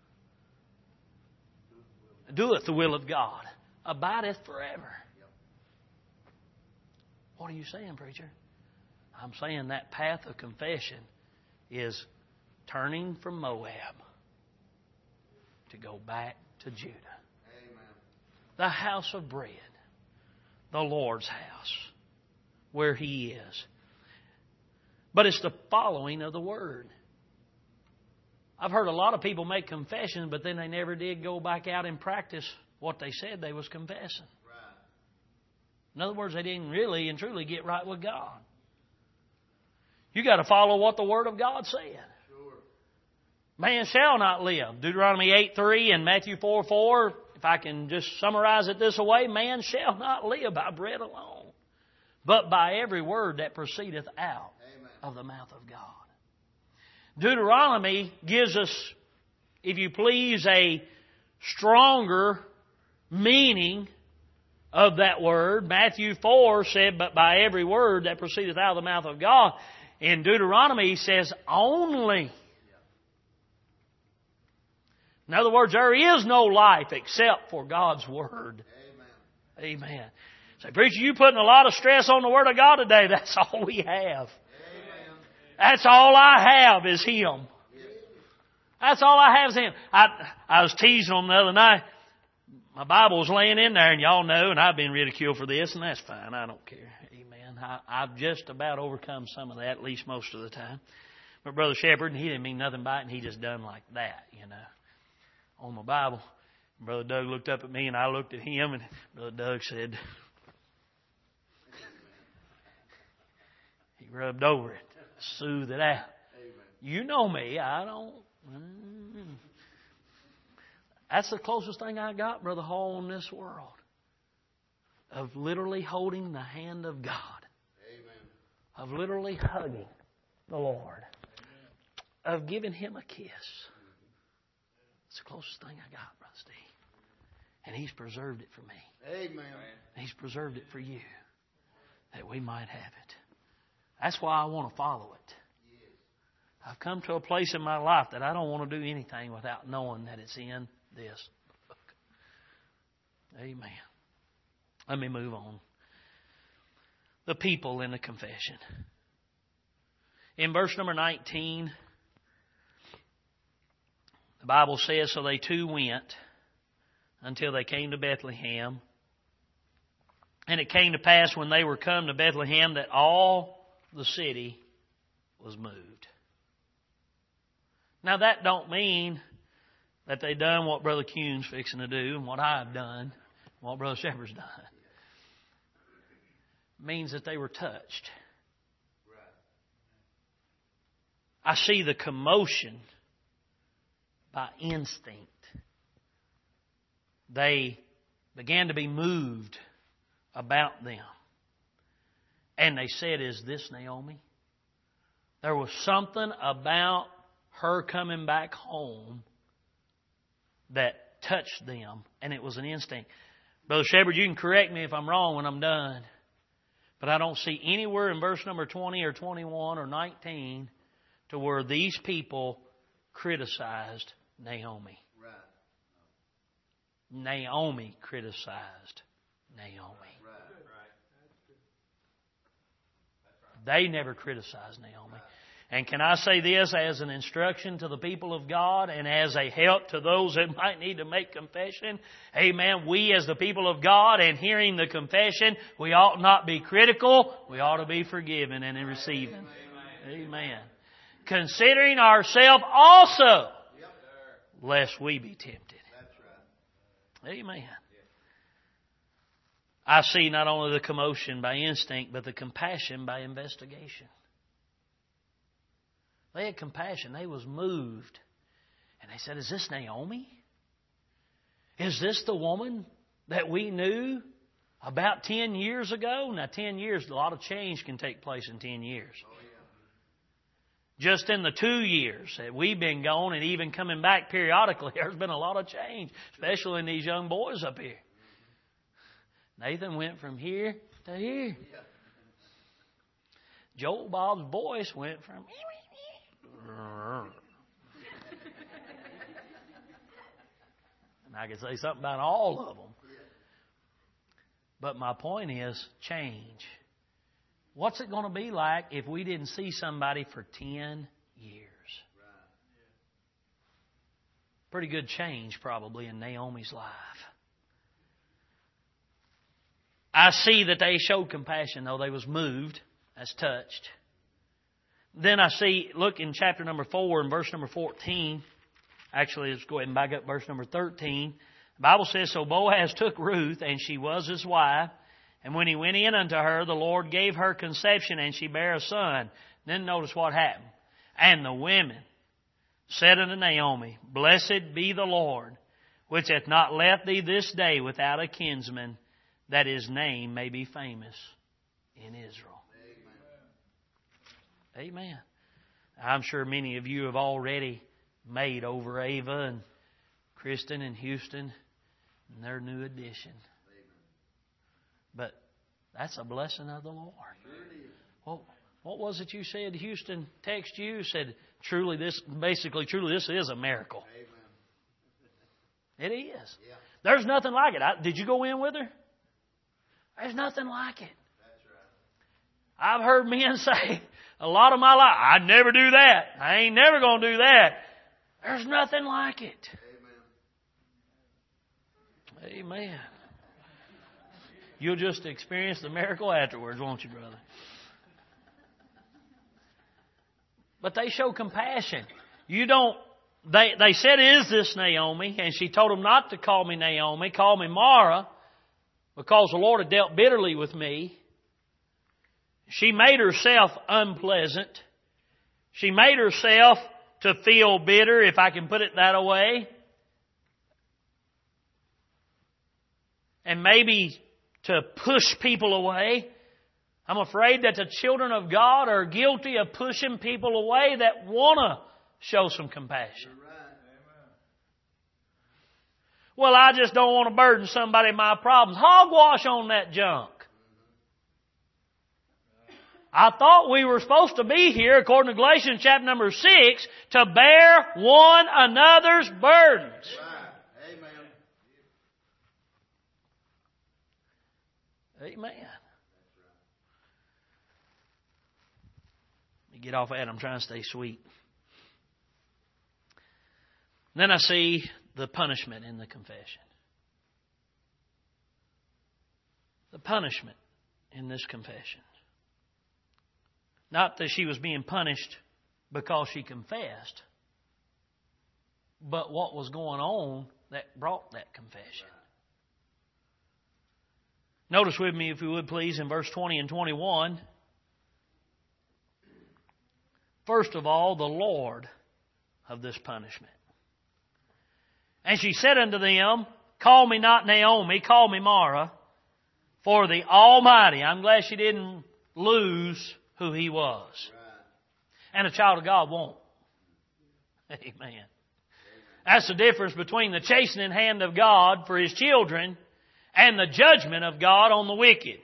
doeth the will of God, abideth forever. Yep. What are you saying, preacher? I'm saying that path of confession is turning from Moab to go back to Judah. The house of bread, the Lord's house, where He is. But it's the following of the Word. I've heard a lot of people make confessions, but then they never did go back out and practice what they said they was confessing. Right. In other words, they didn't really and truly get right with God. You got to follow what the Word of God said. Sure. Man shall not live. Deuteronomy 8:3 and Matthew 4:4. If I can just summarize it this way, man shall not live by bread alone, but by every word that proceedeth out Amen. of the mouth of God. Deuteronomy gives us, if you please, a stronger meaning of that word. Matthew 4 said, but by every word that proceedeth out of the mouth of God. In Deuteronomy, he says, only. In other words, there is no life except for God's Word. Amen. Amen. Say, preacher, you putting a lot of stress on the Word of God today. That's all we have. Amen. That's all I have is Him. That's all I have is Him. I was teasing them the other night. My Bible was laying in there, and y'all know, and I've been ridiculed for this, and that's fine. I don't care. Amen. I've just about overcome some of that, at least most of the time. But Brother Shepherd, he didn't mean nothing by it, and he just done like that, you know. On my Bible, Brother Doug looked up at me and I looked at him, and Brother Doug said, he rubbed over it, soothed it out. Amen. You know me, I don't. That's the closest thing I got, Brother Hall, in this world, of literally holding the hand of God. Amen. Of literally hugging the Lord. Amen. Of giving Him a kiss. It's the closest thing I got, Brother Steve. And He's preserved it for me. Amen. He's preserved it for you, that we might have it. That's why I want to follow it. Yes. I've come to a place in my life that I don't want to do anything without knowing that it's in this book. Amen. Let me move on. The people in the confession. In verse number 19... the Bible says, so they two went until they came to Bethlehem. And it came to pass when they were come to Bethlehem that all the city was moved. Now that don't mean that they done what Brother Kuhn's fixing to do and what I've done, what Brother Shepherd's done. It means that they were touched. I see the commotion by instinct. They began to be moved about them. And they said, "Is this Naomi?" There was something about her coming back home that touched them, and it was an instinct. Brother Shepherd, you can correct me if I'm wrong when I'm done, but I don't see anywhere in verse number 20 or 21 or 19 to where these people criticized Naomi. Right. Naomi criticized Naomi. They never criticized Naomi. And can I say this as an instruction to the people of God and as a help to those that might need to make confession? Amen. We as the people of God and hearing the confession, we ought not be critical. We ought to be forgiven and in receiving. Amen. Considering ourselves also, lest we be tempted. Amen. I see not only the commotion by instinct, but the compassion by investigation. They had compassion. They was moved. And they said, "Is this Naomi? Is this the woman that we knew about 10 years ago?" Now, 10 years, a lot of change can take place in 10 years. Just in the 2 years that we've been gone and even coming back periodically, there's been a lot of change, especially in these young boys up here. Nathan went from here to here. Joel Bob's voice went from... And I could say something about all of them. But my point is, change. What's it going to be like if we didn't see somebody for 10 years? Pretty good change probably in Naomi's life. I see that they showed compassion, though they was moved, as touched. Then I see, look in chapter number 4 and verse number 14. Actually, let's go ahead and back up verse number 13. The Bible says, "So Boaz took Ruth, and she was his wife. And when he went in unto her, the Lord gave her conception, and she bare a son." Then notice what happened. "And the women said unto Naomi, Blessed be the Lord, which hath not left thee this day without a kinsman, that his name may be famous in Israel." Amen. Amen. I'm sure many of you have already made over Ava and Kristen and Houston and their new addition. But that's a blessing of the Lord. Well, what was it you said? Houston texted you, said, truly this is a miracle. It is. There's nothing like it. Did you go in with her? There's nothing like it. I've heard men say a lot of my life, "I'd never do that. I ain't never going to do that." There's nothing like it. Amen. You'll just experience the miracle afterwards, won't you, brother? But they show compassion. They said, "Is this Naomi?" And she told them not to call me Naomi, call me Mara, because the Lord had dealt bitterly with me. She made herself unpleasant. She made herself to feel bitter, if I can put it that way. And maybe to push people away. I'm afraid that the children of God are guilty of pushing people away that want to show some compassion. "Well, I just don't want to burden somebody with my problems." Hogwash on that junk. I thought we were supposed to be here, according to Galatians chapter number 6, to bear one another's burdens. Amen. Amen. Let me get off that. I'm trying to stay sweet. Then I see the punishment in the confession. The punishment in this confession. Not that she was being punished because she confessed, but what was going on that brought that confession. Notice with me, if you would please, in verse 20 and 21. First of all, the Lord of this punishment. And she said unto them, Call me not Naomi, call me Mara, for the Almighty. I'm glad she didn't lose who He was. And a child of God won't. Amen. That's the difference between the chastening hand of God for His children and the judgment of God on the wicked.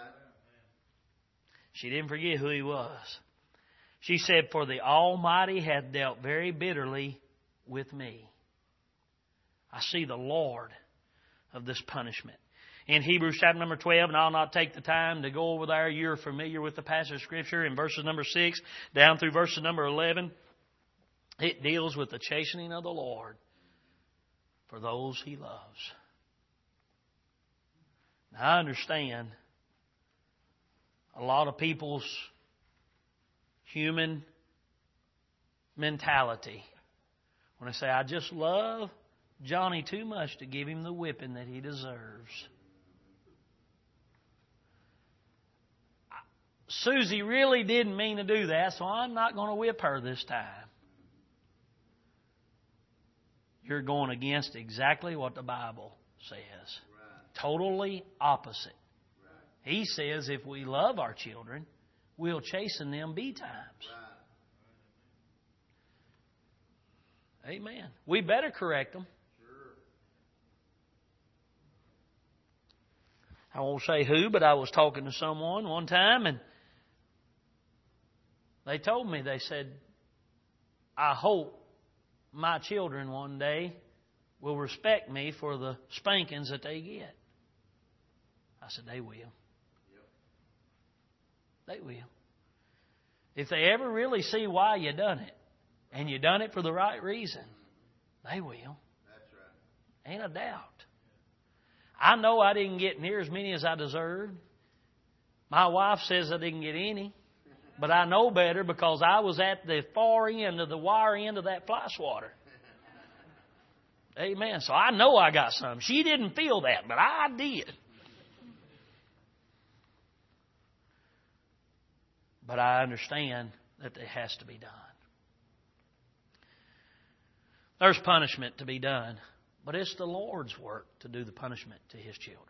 She didn't forget who He was. She said, For the Almighty hath dealt very bitterly with me. I see the Lord of this punishment. In Hebrews chapter number 12, and I'll not take the time to go over there. You're familiar with the passage of Scripture in verses number 6 down through verses number 11. It deals with the chastening of the Lord for those He loves. Now, I understand a lot of people's human mentality when they say, I just love Johnny too much to give him the whipping that he deserves. Susie really didn't mean to do that, so I'm not going to whip her this time. You're going against exactly what the Bible says. Right. Totally opposite. Right. He says if we love our children, we'll chasten them betimes. Right. Amen. We better correct them. Sure. I won't say who, but I was talking to someone one time, and they told me, they said, I hope my children one day will respect me for the spankings that they get. I said, they will. Yep. They will. If they ever really see why you done it, and you done it for the right reason, they will. That's right. Ain't a doubt. I know I didn't get near as many as I deserved. My wife says I didn't get any. But I know better because I was at the far end of the wire end of that fly swatter. Amen. So I know I got some. She didn't feel that, but I did. But I understand that it has to be done. There's punishment to be done, but it's the Lord's work to do the punishment to His children.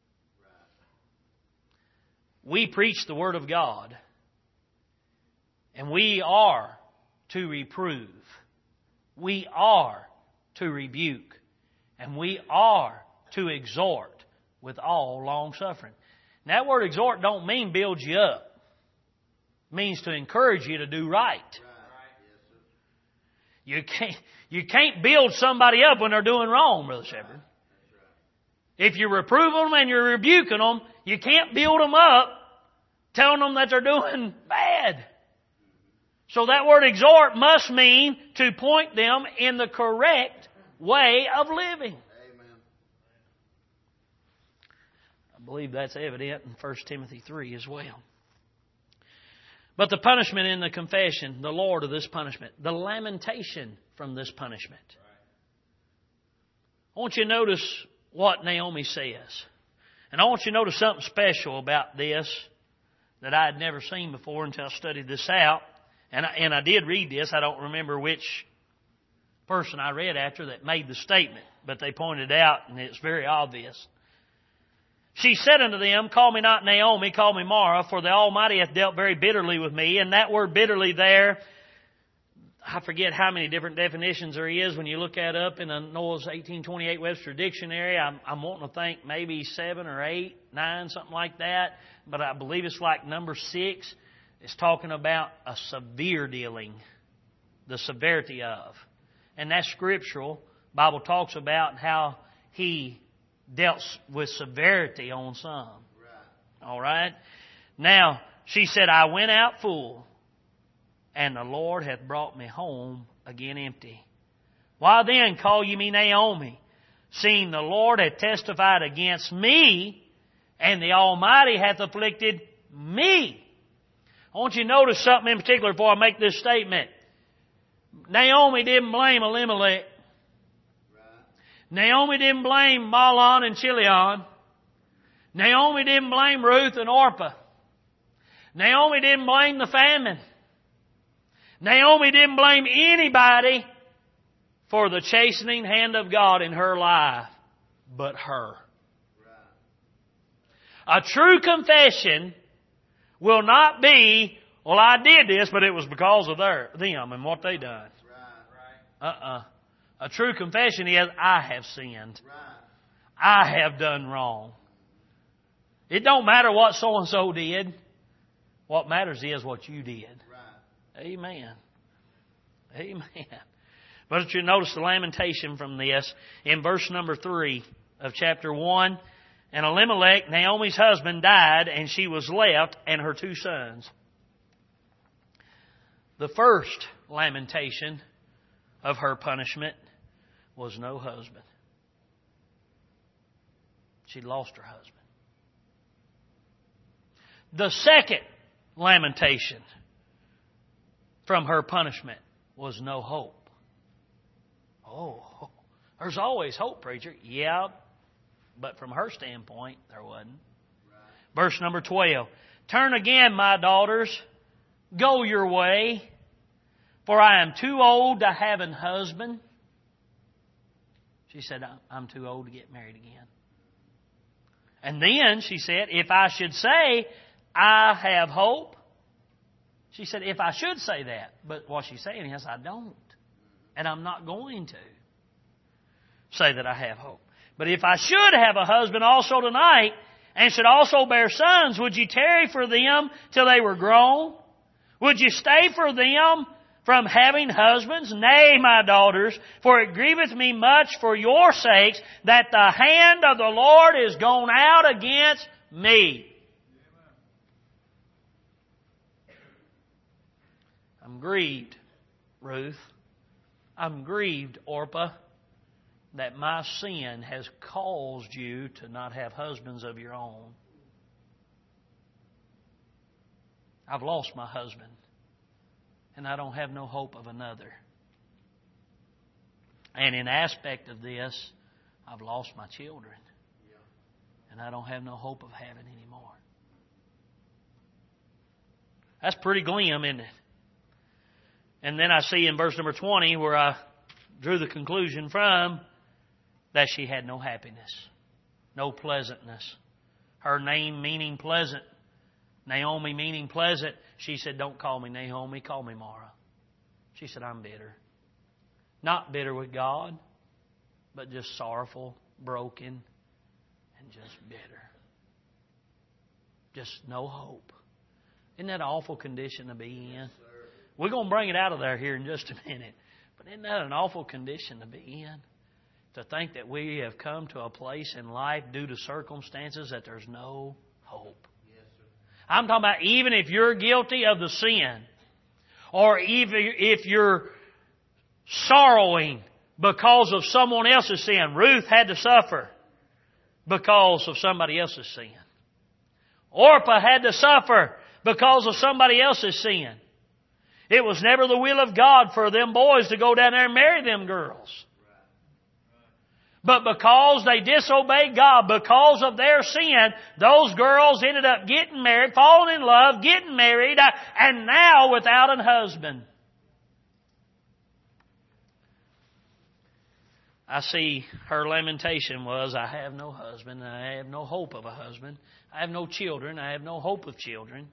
We preach the Word of God. And we are to reprove. We are to rebuke. And we are to exhort with all long suffering. Now, that word exhort don't mean build you up. It means to encourage you to do right. You can't build somebody up when they're doing wrong, Brother Shepherd. If you reprove them and you're rebuking them, you can't build them up telling them that they're doing bad. So that word exhort must mean to point them in the correct way of living. Amen. I believe that's evident in 1 Timothy 3 as well. But the punishment in the confession, the Lord of this punishment, the lamentation from this punishment. I want you to notice what Naomi says. And I want you to notice something special about this that I had never seen before until I studied this out. And I did read this. I don't remember which person I read after that made the statement, but they pointed out, and it's very obvious. She said unto them, Call me not Naomi, call me Mara, for the Almighty hath dealt very bitterly with me. And that word bitterly there, I forget how many different definitions there is when you look that up in the Noah's 1828 Webster Dictionary. I'm wanting to think maybe 7 or 8, 9, something like that. But I believe it's like number 6. It's talking about a severe dealing, the severity of. And that's scriptural. The Bible talks about how He dealt with severity on some. Right. All right? Now, she said, I went out full, and the Lord hath brought me home again empty. Why then call ye me Naomi, seeing the Lord hath testified against me, and the Almighty hath afflicted me? I want you to notice something in particular before I make this statement. Naomi didn't blame Elimelech. Naomi didn't blame Mahlon and Chilion. Naomi didn't blame Ruth and Orpah. Naomi didn't blame the famine. Naomi didn't blame anybody for the chastening hand of God in her life but her. A true confession will not be, well, I did this, but it was because of them and what they done. A true confession is, I have sinned. I have done wrong. It don't matter what so-and-so did. What matters is what you did. Amen. Amen. But you notice the lamentation from this in verse number 3 of chapter 1. And Elimelech, Naomi's husband, died, and she was left, and her 2 sons. The first lamentation of her punishment was no husband. She lost her husband. The second lamentation from her punishment was no hope. Oh, there's always hope, preacher. Yeah, but from her standpoint, there wasn't. Verse number 12. Turn again, my daughters, go your way, for I am too old to have an husband. She said, I'm too old to get married again. And then she said, if I should say, I have hope. She said, if I should say that. But what she's saying is, I don't. And I'm not going to say that I have hope. But if I should have a husband also tonight, and should also bear sons, would you tarry for them till they were grown? Would you stay for them from having husbands? Nay, my daughters, for it grieveth me much for your sakes that the hand of the Lord is gone out against me. I'm grieved, Ruth. I'm grieved, Orpah, that my sin has caused you to not have husbands of your own. I've lost my husband, and I don't have no hope of another. And in aspect of this, I've lost my children, and I don't have no hope of having any more. That's pretty glim, isn't it? And then I see in verse number 20 where I drew the conclusion from that she had no happiness, no pleasantness. Her name meaning pleasant, Naomi meaning pleasant. She said, don't call me Naomi, call me Mara. She said, I'm bitter. Not bitter with God, but just sorrowful, broken, and just bitter. Just no hope. Isn't that an awful condition to be in? We're going to bring it out of there here in just a minute. But isn't that an awful condition to be in? To think that we have come to a place in life due to circumstances that there's no hope. Yes, sir. I'm talking about even if you're guilty of the sin, or even if you're sorrowing because of someone else's sin. Ruth had to suffer because of somebody else's sin. Orpah had to suffer because of somebody else's sin. It was never the will of God for them boys to go down there and marry them girls. But because they disobeyed God, because of their sin, those girls ended up getting married, falling in love, getting married, and now without a husband. I see her lamentation was, I have no husband, and I have no hope of a husband. I have no children, I have no hope of children.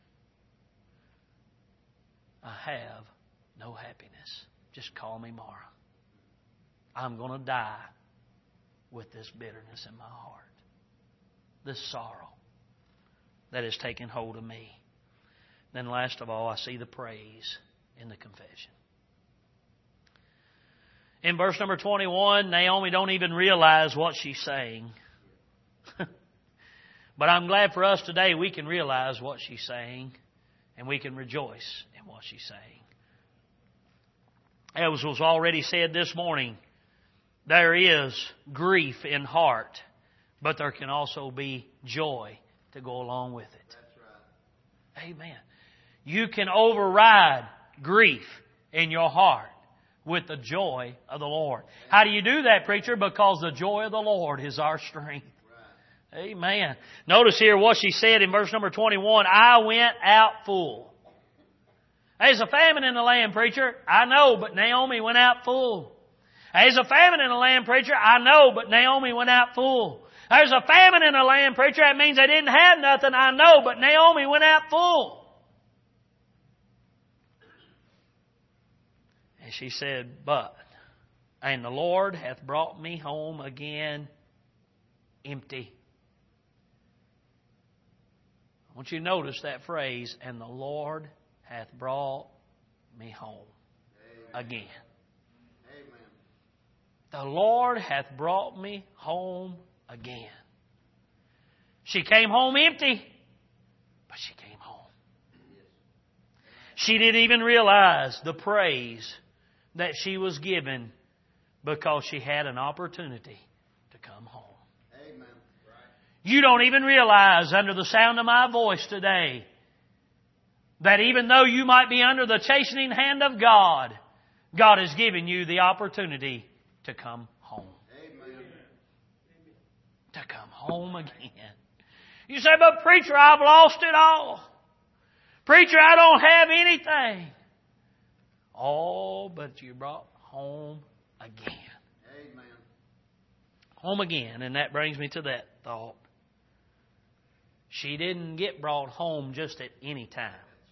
I have no happiness. Just call me Mara. I'm going to die with this bitterness in my heart. This sorrow that has taken hold of me. Then last of all, I see the praise in the confession. In verse number 21, Naomi don't even realize what she's saying. But I'm glad for us today we can realize what she's saying, and we can rejoice in what she's saying. As was already said this morning, there is grief in heart, but there can also be joy to go along with it. That's right. Amen. you can override grief in your heart with the joy of the Lord. How do you do that, preacher? Because the joy of the Lord is our strength. Amen. Notice here what she said in verse number 21. I went out full. There's a famine in the land, preacher. I know, but Naomi went out full. There's a famine in the land, preacher. I know, but Naomi went out full. There's a famine in the land, preacher. That means they didn't have nothing. I know, but Naomi went out full. And she said, and the Lord hath brought me home again empty. I want you to notice that phrase, and the Lord hath brought me home again. Amen. The Lord hath brought me home again. She came home empty, but she came home. She didn't even realize the praise that she was given because she had an opportunity to come home. Amen. You don't even realize under the sound of my voice today that even though you might be under the chastening hand of God, God has given you the opportunity to come home. Amen. To come home again. You say, but preacher, I've lost it all. Preacher, I don't have anything. Oh, but you brought home again. Amen. Home again. And that brings me to that thought. She didn't get brought home just at any time.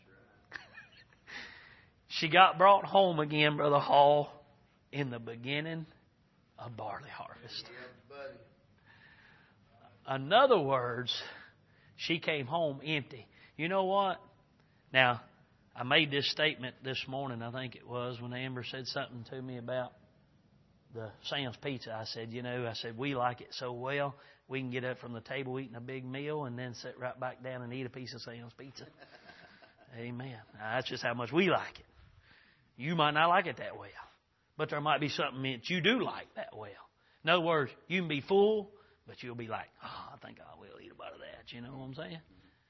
She got brought home again, Brother Hall, in the beginning of barley harvest. Yeah, buddy. In other words, she came home empty. You know what? Now, I made this statement this morning, I think it was, when Amber said something to me about the Sam's Pizza. I said, we like it so well, we can get up from the table eating a big meal and then sit right back down and eat a piece of Sam's Pizza. Amen. Now, that's just how much we like it. You might not like it that well, but there might be something that you do like that well. In other words, you can be full, but you'll be like, I think I will eat a bite of that. You know what I'm saying?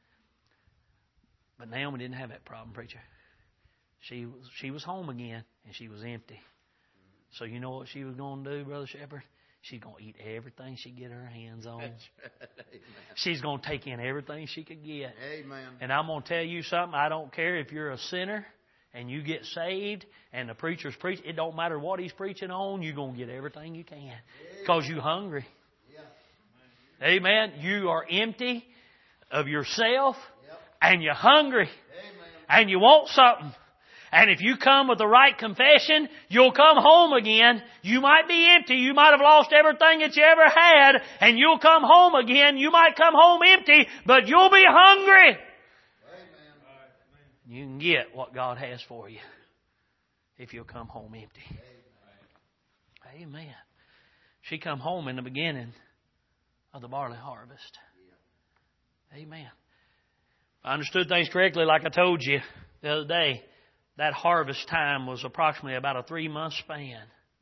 But Naomi didn't have that problem, preacher. She was home again, and she was empty. So you know what she was going to do, Brother Shepherd? She's going to eat everything she get her hands on. She's going to take in everything she could get. Amen. And I'm going to tell you something. I don't care if you're a sinner and you get saved and the preacher's preaching. It don't matter what he's preaching on. You're going to get everything you can because you're hungry. Yeah. Amen. You are empty of yourself. Yep. And you're hungry. Amen. And you want something. And if you come with the right confession, you'll come home again. You might be empty. You might have lost everything that you ever had. And you'll come home again. You might come home empty, but you'll be hungry. Amen. You can get what God has for you if you'll come home empty. Amen. She come home in the beginning of the barley harvest. Amen. If I understood things correctly, like I told you the other day, that harvest time was approximately about a 3-month span.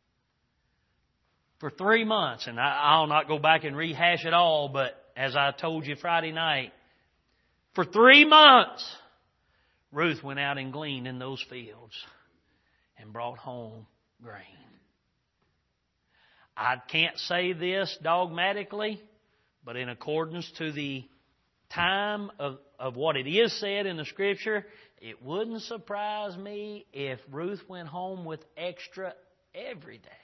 For 3 months, and I'll not go back and rehash it all, but as I told you Friday night, for 3 months, Ruth went out and gleaned in those fields and brought home grain. I can't say this dogmatically, but in accordance to the time of what it is said in the Scripture, it wouldn't surprise me if Ruth went home with extra every day.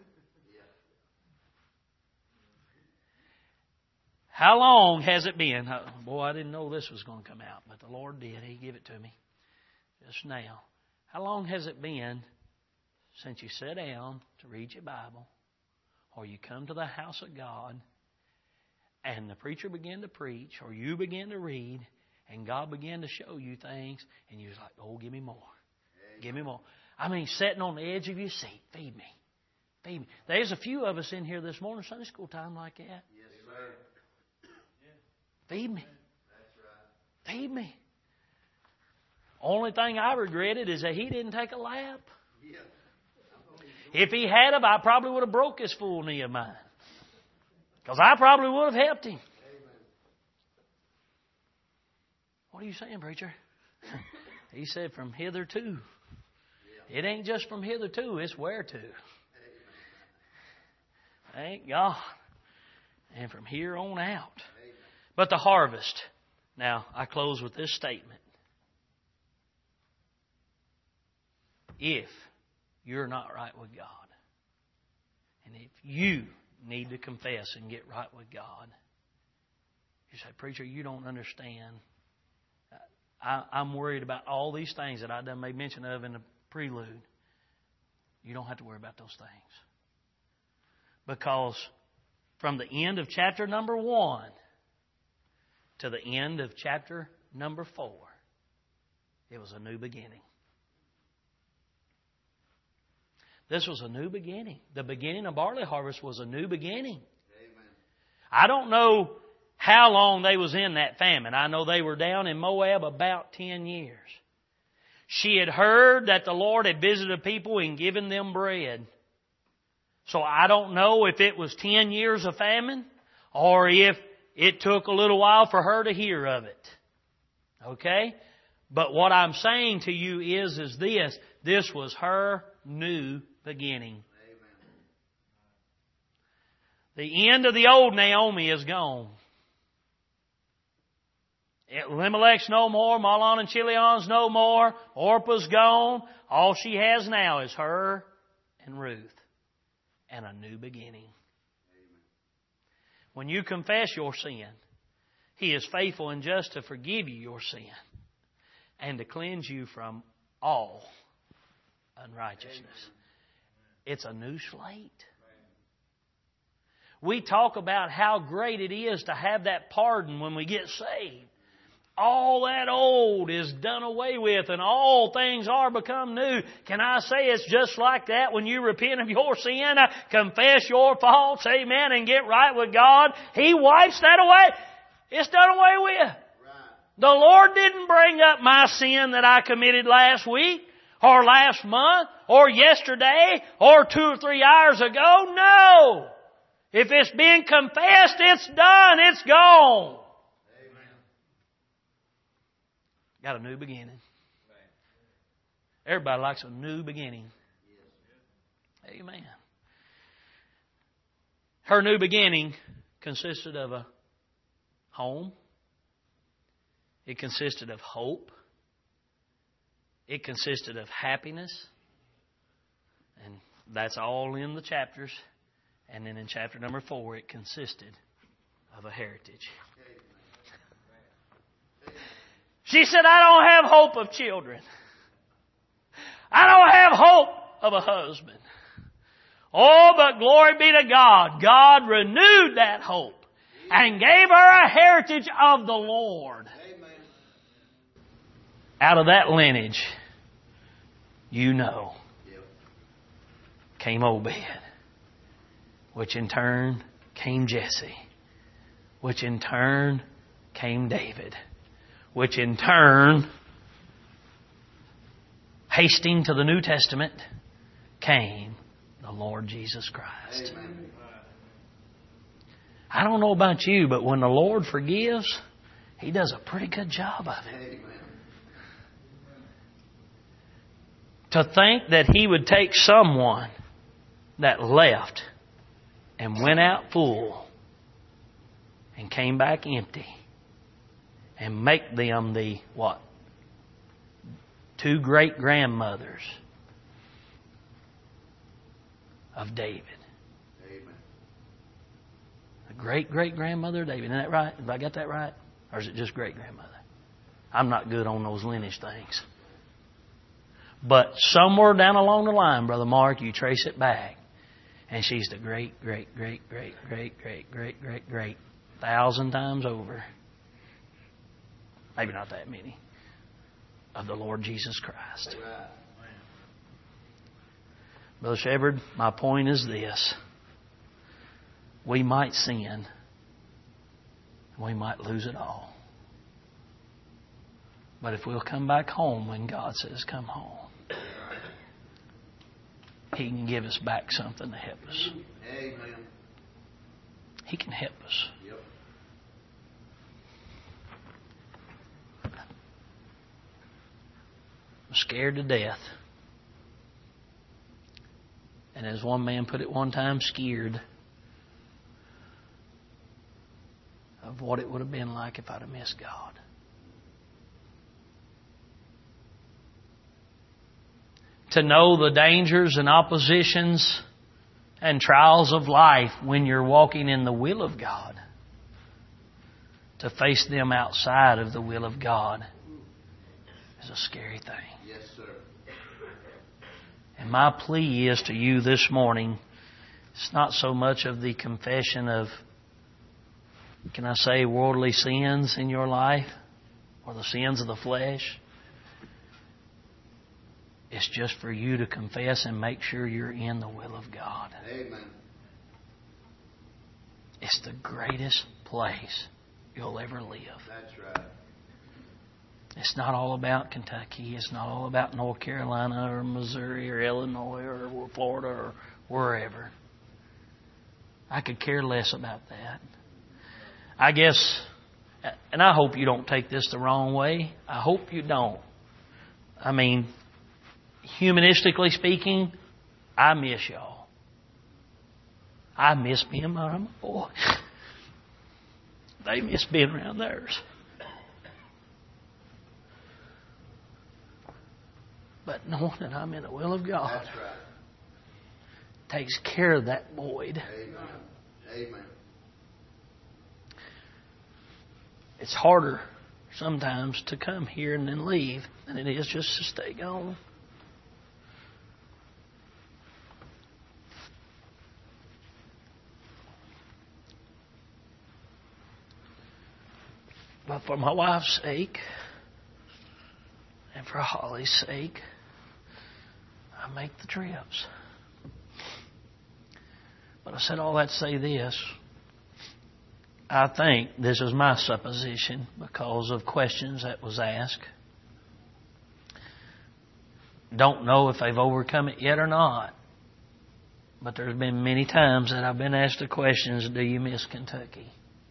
How long has it been? Boy, I didn't know this was going to come out, but the Lord did. He gave it to me just now. How long has it been since you sat down to read your Bible, or you come to the house of God, and the preacher began to preach, or you began to read, and God began to show you things, and you was like, oh, give me more. Give me more. I mean, sitting on the edge of your seat. Feed me. Feed me. There's a few of us in here this morning, Sunday school time like that. Yes, sir. Feed me. That's right. Feed me. Only thing I regretted is that he didn't take a lap. Yeah. If he had him, I probably would have broke his full knee of mine. Because I probably would have helped him. Amen. What are you saying, preacher? He said from hitherto. It ain't just from hitherto, it's whereto. Thank God. And from here on out. But the harvest. Now, I close with this statement. If you're not right with God, and if you need to confess and get right with God, you say, preacher, you don't understand. I'm worried about all these things that I done made mention of in the prelude. You don't have to worry about those things. Because from the end of chapter number 1 to the end of chapter number 4, it was a new beginning. This was a new beginning. The beginning of barley harvest was a new beginning. Amen. I don't know how long they was in that famine. I know they were down in Moab about 10 years. She had heard that the Lord had visited people and given them bread. So I don't know if it was 10 years of famine or if it took a little while for her to hear of it. Okay? But what I'm saying to you is this. This was her new beginning. Amen. The end of the old Naomi is gone. Elimelech's no more. Mahlon and Chilion's no more. Orpah's gone. All she has now is her and Ruth. And a new beginning. Amen. When you confess your sin, He is faithful and just to forgive you your sin and to cleanse you from all unrighteousness. Amen. It's a new slate. We talk about how great it is to have that pardon when we get saved. All that old is done away with and all things are become new. Can I say it's just like that when you repent of your sin, confess your faults, amen, and get right with God? He wipes that away. It's done away with. Right. The Lord didn't bring up my sin that I committed last week or last month or yesterday or 2 or 3 hours ago. No. If it's been confessed, it's done. It's gone. Got a new beginning. Everybody likes a new beginning. Amen. Her new beginning consisted of a home. It consisted of hope. It consisted of happiness. And that's all in the chapters. And then in chapter number 4, it consisted of a heritage. She said, I don't have hope of children. I don't have hope of a husband. Oh, but glory be to God. God renewed that hope and gave her a heritage of the Lord. Amen. Out of that lineage, you know, came Obed, which in turn came Jesse, which in turn came David, which in turn, hasting to the New Testament, came the Lord Jesus Christ. Amen. I don't know about you, but when the Lord forgives, He does a pretty good job of it. Amen. To think that He would take someone that left and went out full and came back empty and make them the, what? 2 great-grandmothers of David. Amen. The great-great-grandmother of David. Isn't that right? Have I got that right? Or is it just great-grandmother? I'm not good on those lineage things. But somewhere down along the line, Brother Mark, you trace it back. And she's the great-great-great-great-great-great-great-great 1,000 times over. Maybe not that many. Of the Lord Jesus Christ. Brother Shepherd, my point is this. We might sin. We might lose it all. But if we'll come back home when God says come home, He can give us back something to help us. Amen. He can help us. Yep. scared to death. And as one man put it one time, scared of what it would have been like if I'd have missed God. To know the dangers and oppositions and trials of life when you're walking in the will of God. To face them outside of the will of God is a scary thing. Yes, sir. And my plea is to you this morning, it's not so much of the confession of, can I say, worldly sins in your life or the sins of the flesh. It's just for you to confess and make sure you're in the will of God. Amen. It's the greatest place you'll ever live. That's right. It's not all about Kentucky. It's not all about North Carolina or Missouri or Illinois or Florida or wherever. I could care less about that. I guess, and I hope you don't take this the wrong way. I hope you don't. I mean, humanistically speaking, I miss y'all. I miss being my boy. They miss being around theirs. But knowing that I'm in the will of God That's right. takes care of that void. Amen. Amen. It's harder sometimes to come here and then leave than it is just to stay gone. But for my wife's sake and for Holly's sake, I make the trips. But I said all that to say this. I think this is my supposition because of questions that was asked. Don't know if they've overcome it yet or not. But there's been many times that I've been asked the questions, do you miss Kentucky?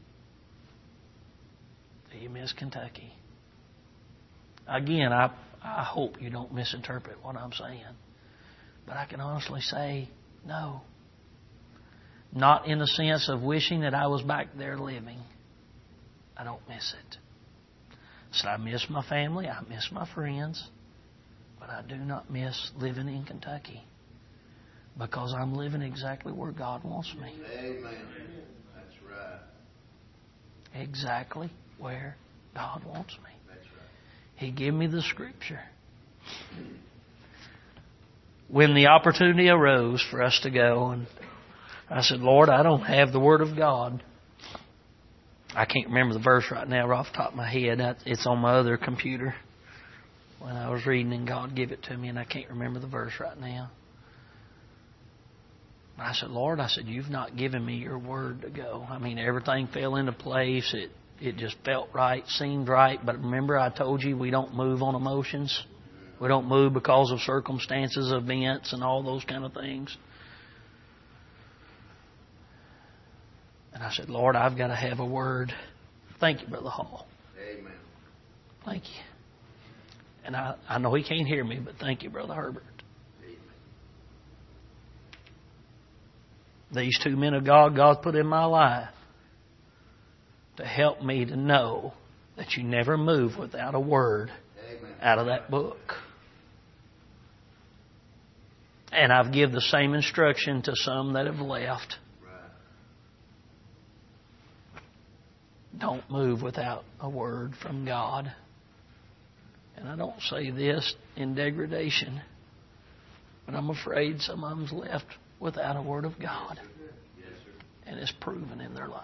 Do you miss Kentucky? Again, I hope you don't misinterpret what I'm saying. But I can honestly say, no. Not in the sense of wishing that I was back there living. I don't miss it. So I miss my family, I miss my friends, but I do not miss living in Kentucky. Because I'm living exactly where God wants me. Amen. That's right. Exactly where God wants me. That's right. He gave me the scripture. When the opportunity arose for us to go, and I said, Lord, I don't have the Word of God. I can't remember the verse right now right off the top of my head. It's on my other computer. When I was reading and God gave it to me, and I can't remember the verse right now. I said, Lord, you've not given me your word to go. I mean, everything fell into place. It just felt right, seemed right. But remember, I told you we don't move on emotions. We don't move because of circumstances, events, and all those kind of things. And I said, Lord, I've got to have a word. Thank you, Brother Hall. Amen. Thank you. And I know he can't hear me, but thank you, Brother Herbert. These two men of God put in my life to help me to know that you never move without a word out of that book. And I've given the same instruction to some that have left. Don't move without a word from God. And I don't say this in degradation, but I'm afraid some of them's left without a word of God. And it's proven in their life.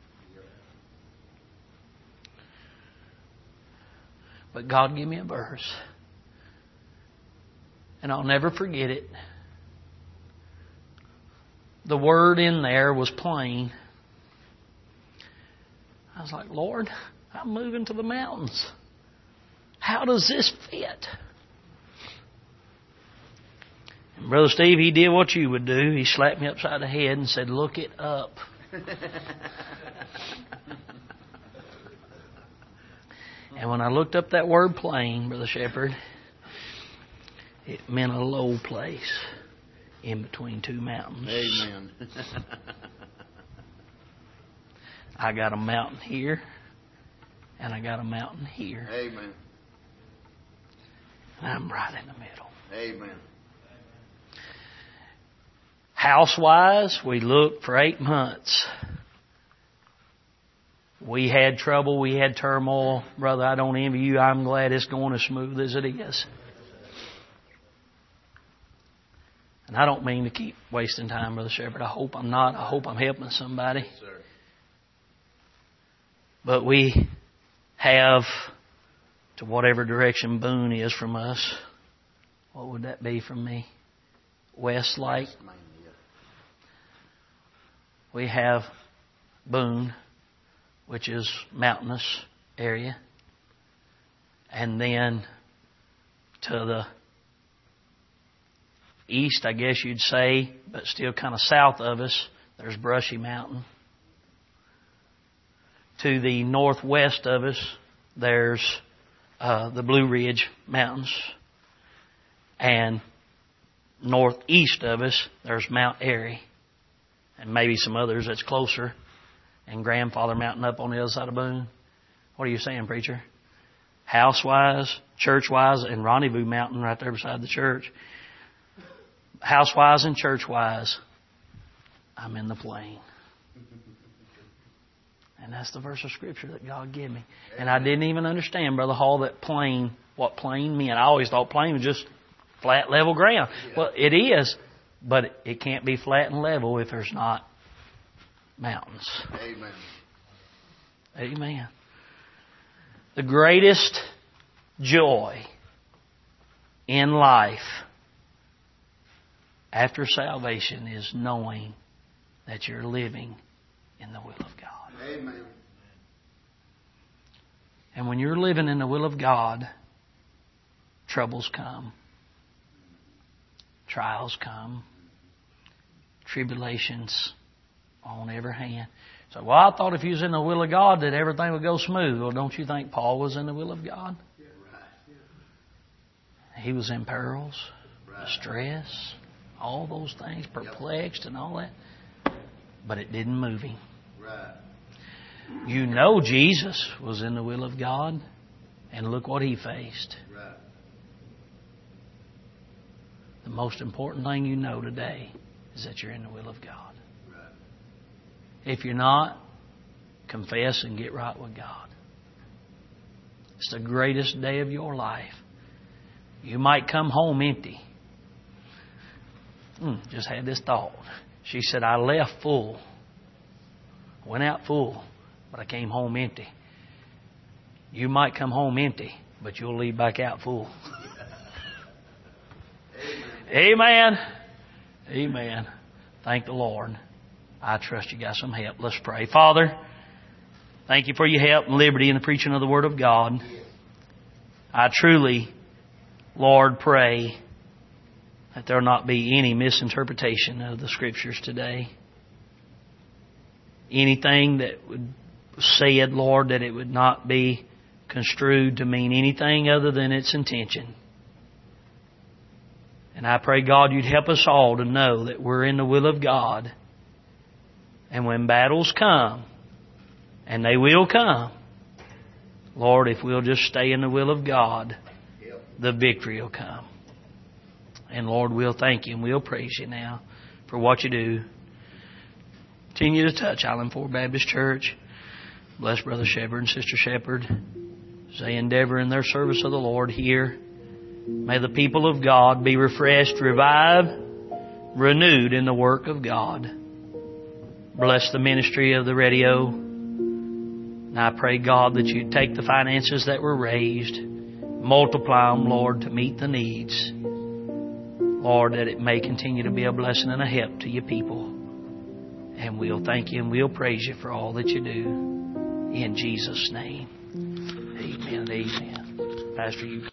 But God gave me a verse. And I'll never forget it. The word in there was plain. I was like, Lord, I'm moving to the mountains. How does this fit? And Brother Steve, he did what you would do. He slapped me upside the head and said, look it up. And when I looked up that word plain, Brother Shepherd, It meant a low place in between two mountains. Amen. I got a mountain here, and I got a mountain here. Amen. And I'm right in the middle. Amen. House-wise, we looked for 8 months. We had trouble. We had turmoil. Brother, I don't envy you. I'm glad it's going as smooth as it is. And I don't mean to keep wasting time, Brother Shepherd. I hope I'm not. I hope I'm helping somebody. Yes, sir. But we have, to whatever direction Boone is from us, what would that be from me? Westlake. We have Boone, which is mountainous area. And then to the east, I guess you'd say, but still kind of south of us, there's Brushy Mountain. To the northwest of us, there's the Blue Ridge Mountains. And northeast of us, there's Mount Airy. And maybe some others that's closer. And Grandfather Mountain up on the other side of Boone. What are you saying, preacher? House-wise, church-wise, and Rendezvous Mountain right there beside the church. House-wise and church-wise, I'm in the plain. And that's the verse of Scripture that God gave me. And I didn't even understand, Brother Hall, that plain, what plain meant. I always thought plain was just flat, level ground. Well, it is, but it can't be flat and level if there's not mountains. Amen. Amen. The greatest joy in life after salvation is knowing that you're living in the will of God. Amen. And when you're living in the will of God, troubles come. Trials come. Tribulations on every hand. So, well, I thought if you was in the will of God that everything would go smooth. Well, don't you think Paul was in the will of God? Yeah, right. He was in perils, distress, all those things, perplexed and all that. But it didn't move him. Right. You know Jesus was in the will of God, and look what he faced. Right. The most important thing you know today is that you're in the will of God. Right. If you're not, confess and get right with God. It's the greatest day of your life. You might come home empty. Just had this thought. She said, I left full. Went out full, but I came home empty. You might come home empty, but you'll leave back out full. Amen. Amen. Thank the Lord. I trust you got some help. Let's pray. Father, thank you for your help and liberty in the preaching of the Word of God. I truly, Lord, pray that there not be any misinterpretation of the Scriptures today. Anything that would say it, Lord, that it would not be construed to mean anything other than its intention. And I pray, God, you'd help us all to know that we're in the will of God. And when battles come, and they will come, Lord, if we'll just stay in the will of God, the victory will come. And Lord, we'll thank you and we'll praise you now for what you do. Continue to touch Island Ford Baptist Church. Bless Brother Shepherd and Sister Shepherd as they endeavor in their service of the Lord here. May the people of God be refreshed, revived, renewed in the work of God. Bless the ministry of the radio. And I pray, God, that you'd take the finances that were raised, multiply them, Lord, to meet the needs. Lord, that it may continue to be a blessing and a help to your people. And we'll thank you and we'll praise you for all that you do. In Jesus' name. Amen. Amen. Pastor, you